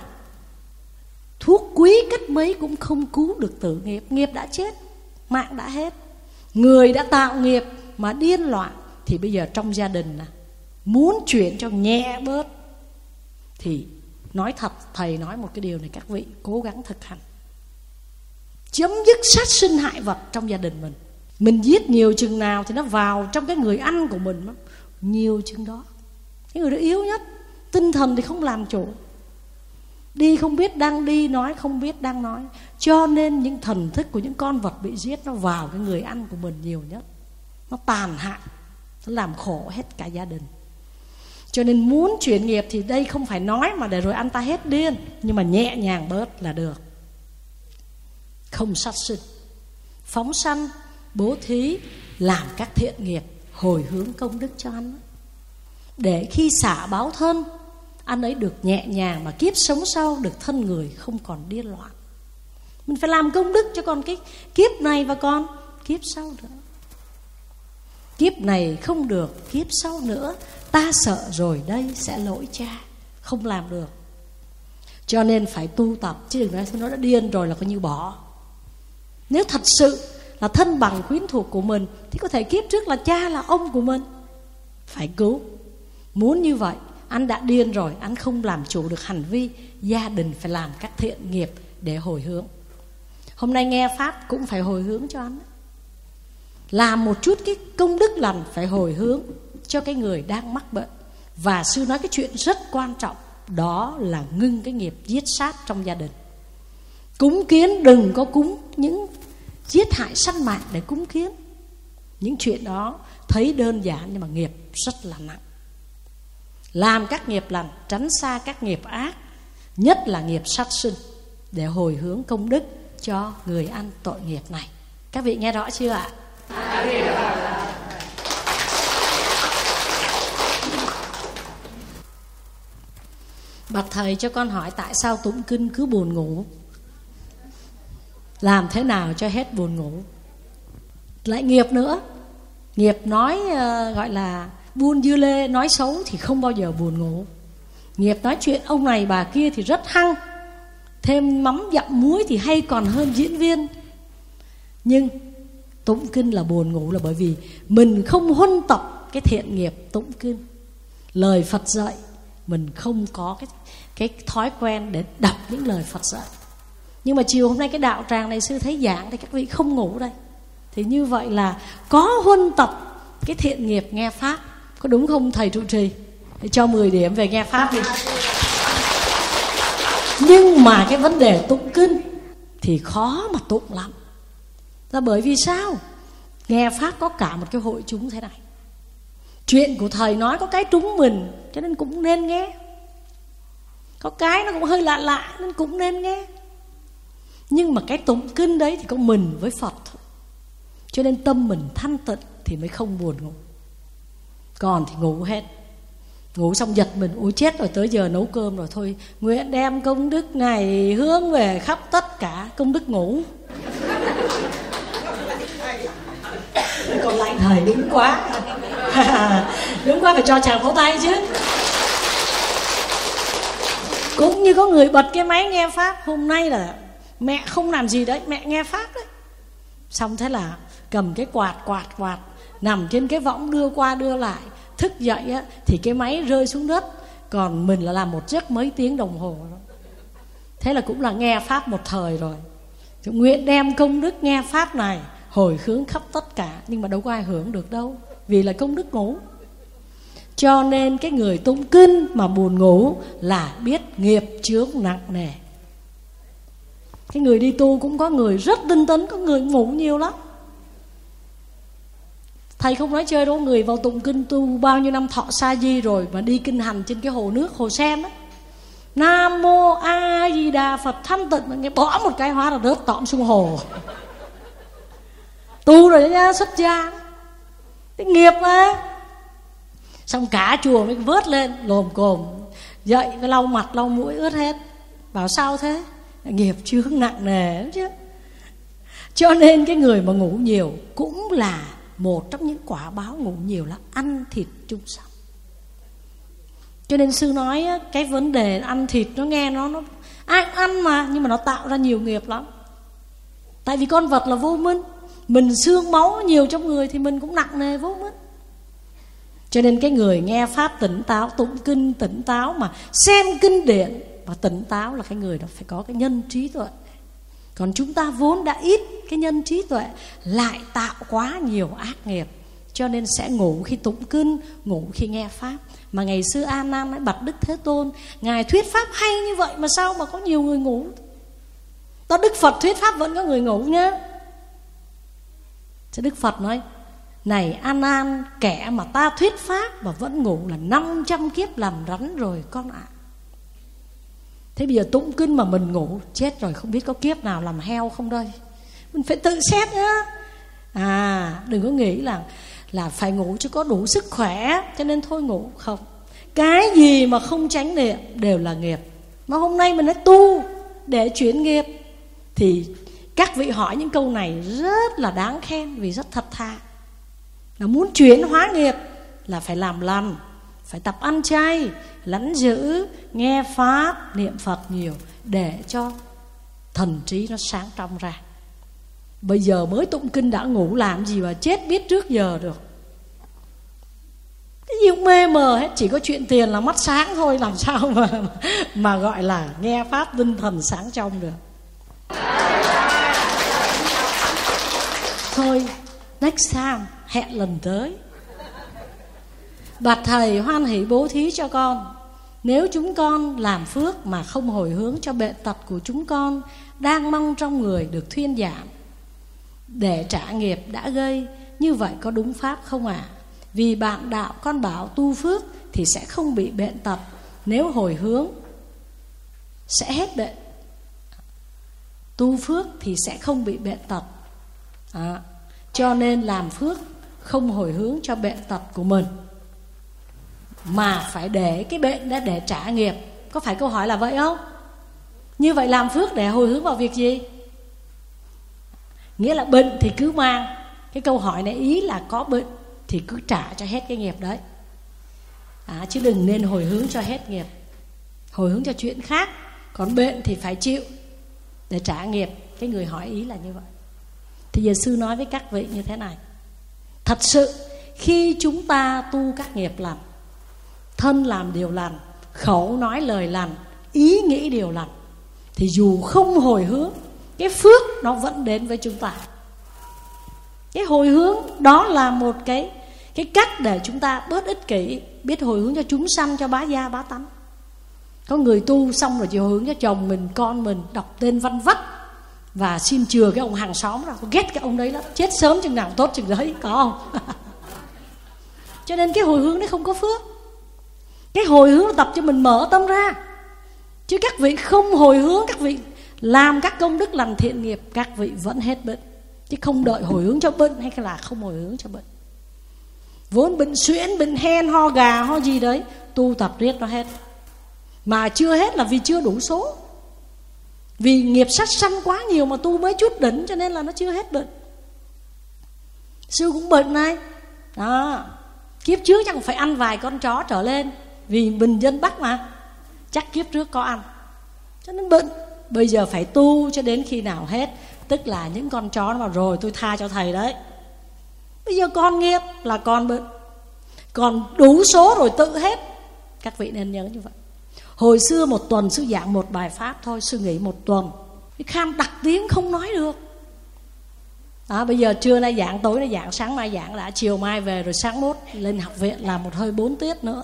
thuốc quý cách mấy cũng không cứu được tử nghiệp. Nghiệp đã chết, mạng đã hết. Người đã tạo nghiệp mà điên loạn thì bây giờ trong gia đình muốn chuyển cho nhẹ bớt thì nói thật, thầy nói một cái điều này các vị cố gắng thực hành. Chấm dứt sát sinh hại vật trong gia đình mình. Mình giết nhiều chừng nào thì nó vào trong cái người ăn của mình nó nhiều chừng đó. Cái người đó yếu nhất, tinh thần thì không làm chủ, đi không biết đang đi, nói không biết đang nói. Cho nên những thần thức của những con vật bị giết nó vào cái người ăn của mình nhiều nhất. Nó tàn hại, nó làm khổ hết cả gia đình. Cho nên muốn chuyển nghiệp thì đây không phải nói mà để rồi anh ta hết điên, nhưng mà nhẹ nhàng bớt là được. Không sát sinh, phóng sanh, bố thí, làm các thiện nghiệp, hồi hướng công đức cho anh, để khi xả báo thân, anh ấy được nhẹ nhàng mà kiếp sống sau được thân người không còn điên loạn. Mình phải làm công đức cho còn cái kiếp này và còn kiếp sau nữa. Kiếp này không được, kiếp sau nữa ta sợ rồi đây sẽ lỗi cha, không làm được. Cho nên phải tu tập, chứ đừng nói nó đã điên rồi là coi như bỏ. Nếu thật sự là thân bằng quyến thuộc của mình thì có thể kiếp trước là cha là ông của mình, phải cứu. Muốn như vậy, anh đã điên rồi, anh không làm chủ được hành vi, gia đình phải làm các thiện nghiệp để hồi hướng. Hôm nay nghe pháp cũng phải hồi hướng cho anh, làm một chút cái công đức lành, phải hồi hướng cho cái người đang mắc bệnh. Và sư nói cái chuyện rất quan trọng, đó là ngưng cái nghiệp giết sát trong gia đình. Cúng kiến đừng có cúng những giết hại sanh mạng để cúng kiến. Những chuyện đó thấy đơn giản nhưng mà nghiệp rất là nặng. Làm các nghiệp lành, tránh xa các nghiệp ác, nhất là nghiệp sát sinh, để hồi hướng công đức cho người ăn tội nghiệp này. Các vị nghe rõ chưa ạ? Bạch thầy, cho con hỏi tại sao tụng kinh cứ buồn ngủ? Làm thế nào cho hết buồn ngủ? Lại nghiệp nữa. Nghiệp nói gọi là buôn dưa lê, nói xấu thì không bao giờ buồn ngủ. Nghiệp nói chuyện ông này bà kia thì rất hăng, thêm mắm dặm muối thì hay còn hơn diễn viên. Nhưng tụng kinh là buồn ngủ là bởi vì mình không huân tập cái thiện nghiệp tụng kinh. Lời Phật dạy mình không có cái thói quen để đọc những lời Phật dạy. Nhưng mà chiều hôm nay cái đạo tràng này sư thấy giảng thì các vị không ngủ đây. Thì như vậy là có huân tập cái thiện nghiệp nghe pháp. Có đúng không thầy trụ trì? Để cho 10 điểm về nghe pháp đi. Nhưng mà cái vấn đề tụng kinh thì khó mà tụng lắm. Là bởi vì sao? Nghe pháp có cả một cái hội chúng thế này. Chuyện của thầy nói có cái trúng mình, cho nên cũng nên nghe. Có cái nó cũng hơi lạ lạ nên cũng nên nghe. Nhưng mà cái tụng kinh đấy thì có mình với Phật thôi. Cho nên tâm mình thanh tịnh thì mới không buồn ngủ. Còn thì ngủ hết. Ngủ xong giật mình, ôi chết rồi, tới giờ nấu cơm rồi, thôi nguyện đem công đức này hướng về khắp tất cả. Công đức ngủ. Còn lại thầy đúng quá. Đúng quá, phải cho chàng vỗ tay chứ. Cũng như có người bật cái máy nghe pháp. Hôm nay là mẹ không làm gì đấy, mẹ nghe pháp đấy. Xong thế là cầm cái quạt nằm trên cái võng đưa qua đưa lại. Thức dậy á, thì cái máy rơi xuống đất. Còn mình là làm một giấc mấy tiếng đồng hồ đó. Thế là cũng là nghe pháp một thời rồi. Nguyện đem công đức nghe pháp này hồi hướng khắp tất cả. Nhưng mà đâu có ai hưởng được đâu, vì là công đức ngủ. Cho nên cái người tụng kinh mà buồn ngủ là biết nghiệp chướng nặng nề. Cái người đi tu cũng có người rất tinh tấn, có người ngủ nhiều lắm. Thầy không nói chơi đâu, người vào tụng kinh tu bao nhiêu năm thọ sa di rồi mà đi kinh hành trên cái hồ nước, hồ sen á, Nam Mô A Di Đà Phật thanh tịnh, mà nghe bỏ một cái hóa là rớt tọm xuống hồ. Tu rồi đó nha, xuất gia. Cái nghiệp mà. Xong cả chùa mới vớt lên lồm cồm, dậy cái lau mặt lau mũi ướt hết. Bảo sao thế? Nghiệp chướng nặng nề chứ. Cho nên cái người mà ngủ nhiều cũng là một trong những quả báo ngủ nhiều là ăn thịt chung sống. Cho nên sư nói cái vấn đề ăn thịt nó nghe nó ai ăn mà, nhưng mà nó tạo ra nhiều nghiệp lắm. Tại vì con vật là vô minh, mình xương máu nhiều trong người thì mình cũng nặng nề vô minh. Cho nên cái người nghe pháp tỉnh táo, tụng kinh tỉnh táo, mà xem kinh điển và tỉnh táo là cái người đó phải có cái nhân trí tuệ. Còn chúng ta vốn đã ít cái nhân trí tuệ, lại tạo quá nhiều ác nghiệp, cho nên sẽ ngủ khi tụng kinh, ngủ khi nghe pháp. Mà ngày xưa A Nan nói bạch Đức Thế Tôn, ngài thuyết pháp hay như vậy mà sao mà có nhiều người ngủ? Đó, Đức Phật thuyết pháp vẫn có người ngủ nhá. Chứ Đức Phật nói, này A Nan, kẻ mà ta thuyết pháp mà vẫn ngủ là 500 kiếp làm rắn rồi con ạ. Thế bây giờ tụng kinh mà mình ngủ, chết rồi, không biết có kiếp nào làm heo không đây. Mình phải tự xét nhá. Đừng có nghĩ là phải ngủ chứ có đủ sức khỏe cho nên thôi ngủ. Không, cái gì mà không chánh niệm đều là nghiệp. Mà hôm nay mình nói tu để chuyển nghiệp, thì các vị hỏi những câu này rất là đáng khen, vì rất thật thà. Là muốn chuyển hóa nghiệp là phải làm lành, phải tập ăn chay, lãnh giữ, nghe pháp, niệm Phật nhiều, để cho thần trí nó sáng trong ra. Bây giờ mới tụng kinh đã ngủ làm gì mà chết biết trước giờ được. Cái gì cũng mê mờ hết, chỉ có chuyện tiền là mắt sáng thôi, làm sao mà gọi là nghe pháp tinh thần sáng trong được. Thôi, next time, hẹn lần tới. Bạch thầy hoan hỷ bố thí cho con. Nếu chúng con làm phước mà không hồi hướng cho bệnh tật của chúng con đang mong trong người được thuyên giảm để trả nghiệp đã gây, như vậy có đúng pháp không ạ? Vì bạn đạo con bảo tu phước thì sẽ không bị bệnh tật, nếu hồi hướng sẽ hết bệnh. Tu phước thì sẽ không bị bệnh tật, cho nên làm phước không hồi hướng cho bệnh tật của mình, mà phải để cái bệnh đó để trả nghiệp. Có phải câu hỏi là vậy không? Như vậy làm phước để hồi hướng vào việc gì? Nghĩa là bệnh thì cứ mang. Cái câu hỏi này ý là có bệnh thì cứ trả cho hết cái nghiệp đấy, chứ đừng nên hồi hướng cho hết nghiệp. Hồi hướng cho chuyện khác, còn bệnh thì phải chịu để trả nghiệp. Cái người hỏi ý là như vậy. Thì giờ sư nói với các vị như thế này. Thật sự khi chúng ta tu các nghiệp lành, thân làm điều lành, khẩu nói lời lành, ý nghĩ điều lành, thì dù không hồi hướng, cái phước nó vẫn đến với chúng ta. Cái hồi hướng đó là một cái cách để chúng ta bớt ích kỷ, biết hồi hướng cho chúng sanh, cho bá gia bá tánh. Có người tu xong rồi chỉ hồi hướng cho chồng mình, con mình, đọc tên văn vắt và xin chừa cái ông hàng xóm ra. Ghét cái ông đấy lắm, chết sớm chừng nào tốt chừng đấy, có không? Cho nên cái hồi hướng đấy không có phước. Cái hồi hướng là tập cho mình mở tâm ra. Chứ các vị không hồi hướng, các vị làm các công đức lành thiện nghiệp, các vị vẫn hết bệnh. Chứ không đợi hồi hướng cho bệnh hay là không hồi hướng cho bệnh. Vốn bệnh suyễn, bệnh hen, ho gà, ho gì đấy, tu tập riết nó hết. Mà chưa hết là vì chưa đủ số. Vì nghiệp sát sanh quá nhiều mà tu mới chút đỉnh, cho nên là nó chưa hết bệnh. Sư cũng bệnh này đó. Kiếp trước chắc phải ăn vài con chó trở lên, vì bình dân Bắc mà, chắc kiếp trước có ăn, cho nên bệnh. Bây giờ phải tu cho đến khi nào hết. Tức là những con chó nó bảo rồi tôi tha cho thầy đấy. Bây giờ còn nghiệp là còn bệnh, còn đủ số rồi tự hết. Các vị nên nhớ như vậy. Hồi xưa một tuần sư giảng một bài pháp thôi, sư nghỉ một tuần. Cái kham đặc tiếng không nói được. Bây giờ trưa nay giảng, tối nay giảng, sáng mai giảng, đã chiều mai về rồi sáng mốt lên học viện làm một hơi 4 tiết nữa.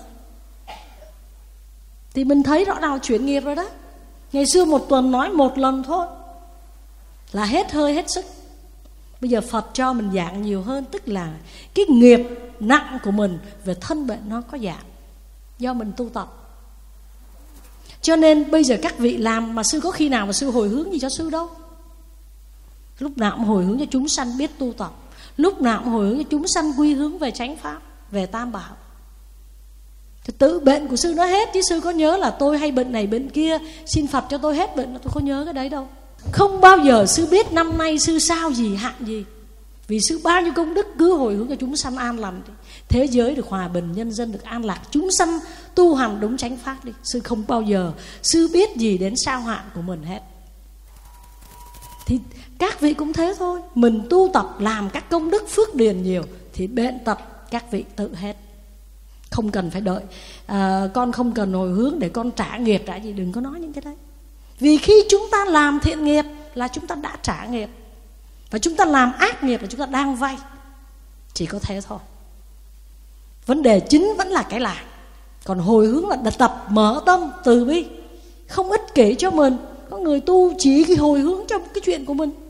Thì mình thấy rõ ràng chuyển nghiệp rồi đó. Ngày xưa một tuần nói một lần thôi là hết hơi hết sức. Bây giờ Phật cho mình giảng nhiều hơn, tức là cái nghiệp nặng của mình về thân bệnh nó có giảm do mình tu tập. Cho nên bây giờ các vị làm mà sư có khi nào mà sư hồi hướng gì cho sư đâu. Lúc nào cũng hồi hướng cho chúng sanh biết tu tập, lúc nào cũng hồi hướng cho chúng sanh quy hướng về chánh pháp, về tam bảo. Thì tự bệnh của sư nó hết, chứ sư có nhớ là tôi hay bệnh này bệnh kia, xin Phật cho tôi hết bệnh, tôi không nhớ cái đấy đâu. Không bao giờ sư biết năm nay sư sao gì, hạn gì. Vì sư bao nhiêu công đức cứ hồi hướng cho chúng sanh an lành đi. Thế giới được hòa bình, nhân dân được an lạc, chúng sanh tu hành đúng chánh pháp đi. Sư không bao giờ sư biết gì đến sao hạn của mình hết. Thì các vị cũng thế thôi. Mình tu tập làm các công đức phước điền nhiều thì bệnh tật các vị tự hết. Không cần phải đợi con không cần hồi hướng để con trả nghiệp trả gì. Đừng có nói những cái đấy. Vì khi chúng ta làm thiện nghiệp là chúng ta đã trả nghiệp, và chúng ta làm ác nghiệp là chúng ta đang vay. Chỉ có thế thôi. Vấn đề chính vẫn là cái làm. Còn hồi hướng là tập mở tâm từ bi, không ích kỷ cho mình. Có người tu chỉ cái hồi hướng trong cái chuyện của mình,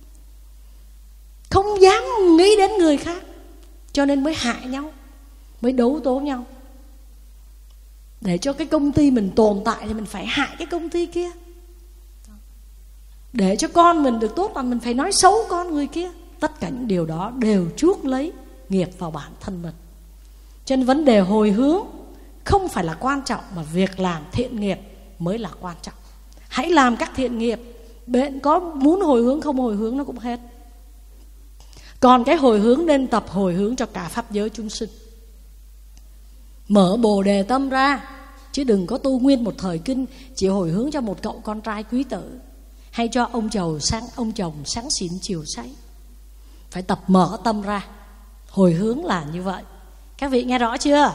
không dám nghĩ đến người khác, cho nên mới hại nhau, mới đấu tố nhau. Để cho cái công ty mình tồn tại thì mình phải hại cái công ty kia. Để cho con mình được tốt là mình phải nói xấu con người kia. Tất cả những điều đó đều chuốc lấy nghiệp vào bản thân mình. Cho nên vấn đề hồi hướng không phải là quan trọng, mà việc làm thiện nghiệp mới là quan trọng. Hãy làm các thiện nghiệp. Bệnh có muốn hồi hướng không hồi hướng nó cũng hết. Còn cái hồi hướng nên tập hồi hướng cho cả pháp giới chúng sinh. Mở Bồ Đề tâm ra, chứ đừng có tu nguyên một thời kinh chỉ hồi hướng cho một cậu con trai quý tử, hay cho ông chồng sáng xỉn chiều say. Phải tập mở tâm ra. Hồi hướng là như vậy. Các vị nghe rõ chưa?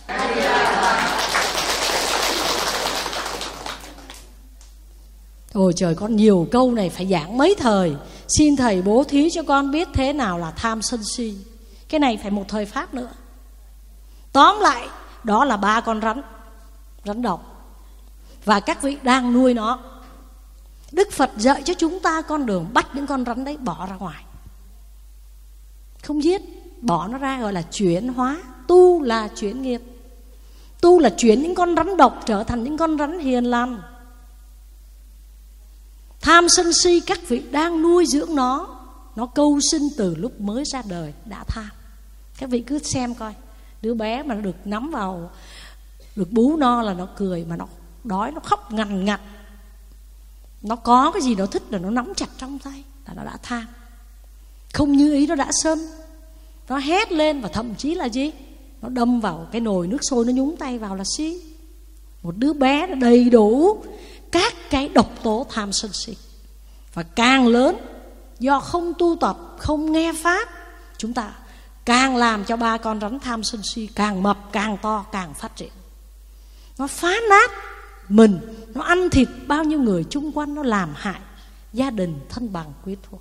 Ôi trời, con nhiều câu này phải giảng mấy thời. Xin thầy bố thí cho con biết thế nào là tham sân si. Cái này phải một thời pháp nữa. Tóm lại, đó là 3 con rắn độc, và các vị đang nuôi nó. Đức Phật dạy cho chúng ta con đường bắt những con rắn đấy bỏ ra ngoài. Không giết, bỏ nó ra, gọi là chuyển hóa. Tu là chuyển nghiệp. Tu là chuyển những con rắn độc trở thành những con rắn hiền lành. Tham sân si các vị đang nuôi dưỡng nó câu sinh từ lúc mới ra đời đã tham. Các vị cứ xem coi, đứa bé mà nó được nắm vào, được bú no là nó cười, mà nó đói nó khóc ngằn ngặt. Nó có cái gì nó thích là nó nắm chặt trong tay là nó đã tham. Không như ý nó đã sân, nó hét lên, và thậm chí là gì? Nó đâm vào cái nồi nước sôi, nó nhúng tay vào là si. Một đứa bé nó đầy đủ các cái độc tố tham sân si. Và càng lớn, do không tu tập, không nghe pháp, chúng ta càng làm cho 3 con rắn tham sân si càng mập, càng to, càng phát triển. nó phá nát mình, nó ăn thịt bao nhiêu người chung quanh, nó làm hại gia đình, thân bằng, quyến thuộc.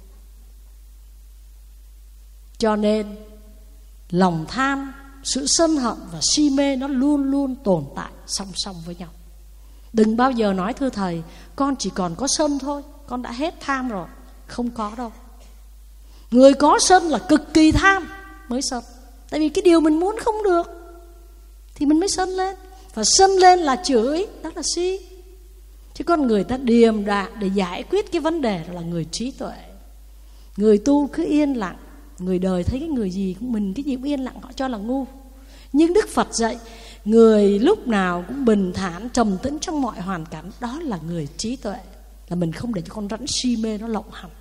Cho nên lòng tham, sự sân hận và si mê nó luôn luôn tồn tại song song với nhau. Đừng bao giờ nói thưa thầy, con chỉ còn có sân thôi, con đã hết tham rồi. Không có đâu. Người có sân là cực kỳ tham mới sân. Tại vì cái điều mình muốn không được thì mình mới sân lên. Và sân lên là chửi, đó là si. Chứ con người ta điềm đạm để giải quyết cái vấn đề là người trí tuệ. Người tu cứ yên lặng. Người đời thấy cái người gì cũng mình, cái gì cũng yên lặng, họ cho là ngu. Nhưng Đức Phật dạy người lúc nào cũng bình thản, trầm tĩnh trong mọi hoàn cảnh, đó là người trí tuệ. Là mình không để cho con rắn si mê nó lộng hành.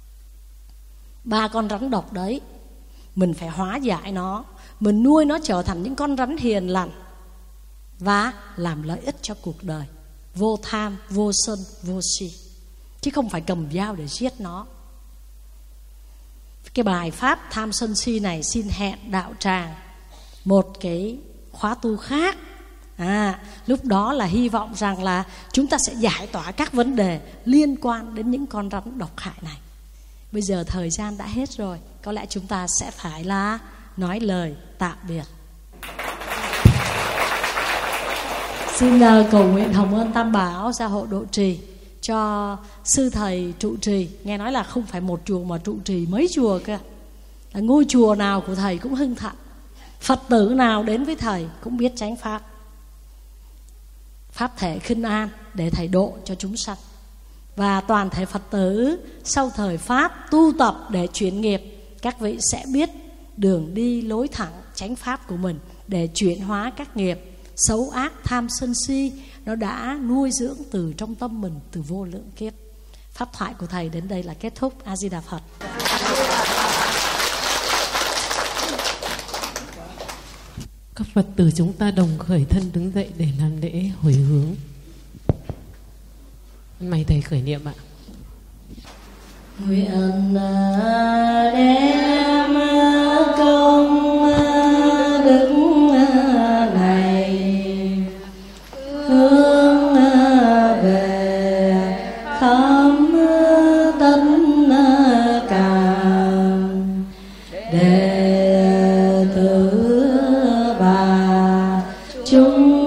3 con rắn độc đấy, mình phải hóa giải nó, mình nuôi nó trở thành những con rắn hiền lành và làm lợi ích cho cuộc đời. Vô tham, vô sân, vô si. Chứ không phải cầm dao để giết nó. Cái bài pháp tham sân si này xin hẹn đạo tràng một cái khóa tu khác. Lúc đó là hy vọng rằng là chúng ta sẽ giải tỏa các vấn đề liên quan đến những con rắn độc hại này. Bây giờ thời gian đã hết rồi, có lẽ chúng ta sẽ phải là nói lời tạm biệt. Xin cầu nguyện hồng ơn Tam Bảo gia hộ độ trì cho sư thầy trụ trì. Nghe nói là không phải một chùa mà trụ trì mấy chùa cơ. Là ngôi chùa nào của thầy cũng hưng thịnh, Phật tử nào đến với thầy cũng biết chánh pháp. Pháp thể khinh an để thầy độ cho chúng sanh. Và toàn thể Phật tử sau thời Pháp tu tập để chuyển nghiệp, các vị sẽ biết đường đi lối thẳng chánh pháp của mình để chuyển hóa các nghiệp xấu ác, tham sân si nó đã nuôi dưỡng từ trong tâm mình từ vô lượng kiếp. Pháp thoại của thầy đến đây là kết thúc. A Di Đà Phật. Các Phật tử chúng ta đồng khởi thân đứng dậy để làm lễ hồi hướng. Mời thầy khởi niệm ạ. Nguyện đem công đức này hướng về khắp tất cả đệ tử và chúng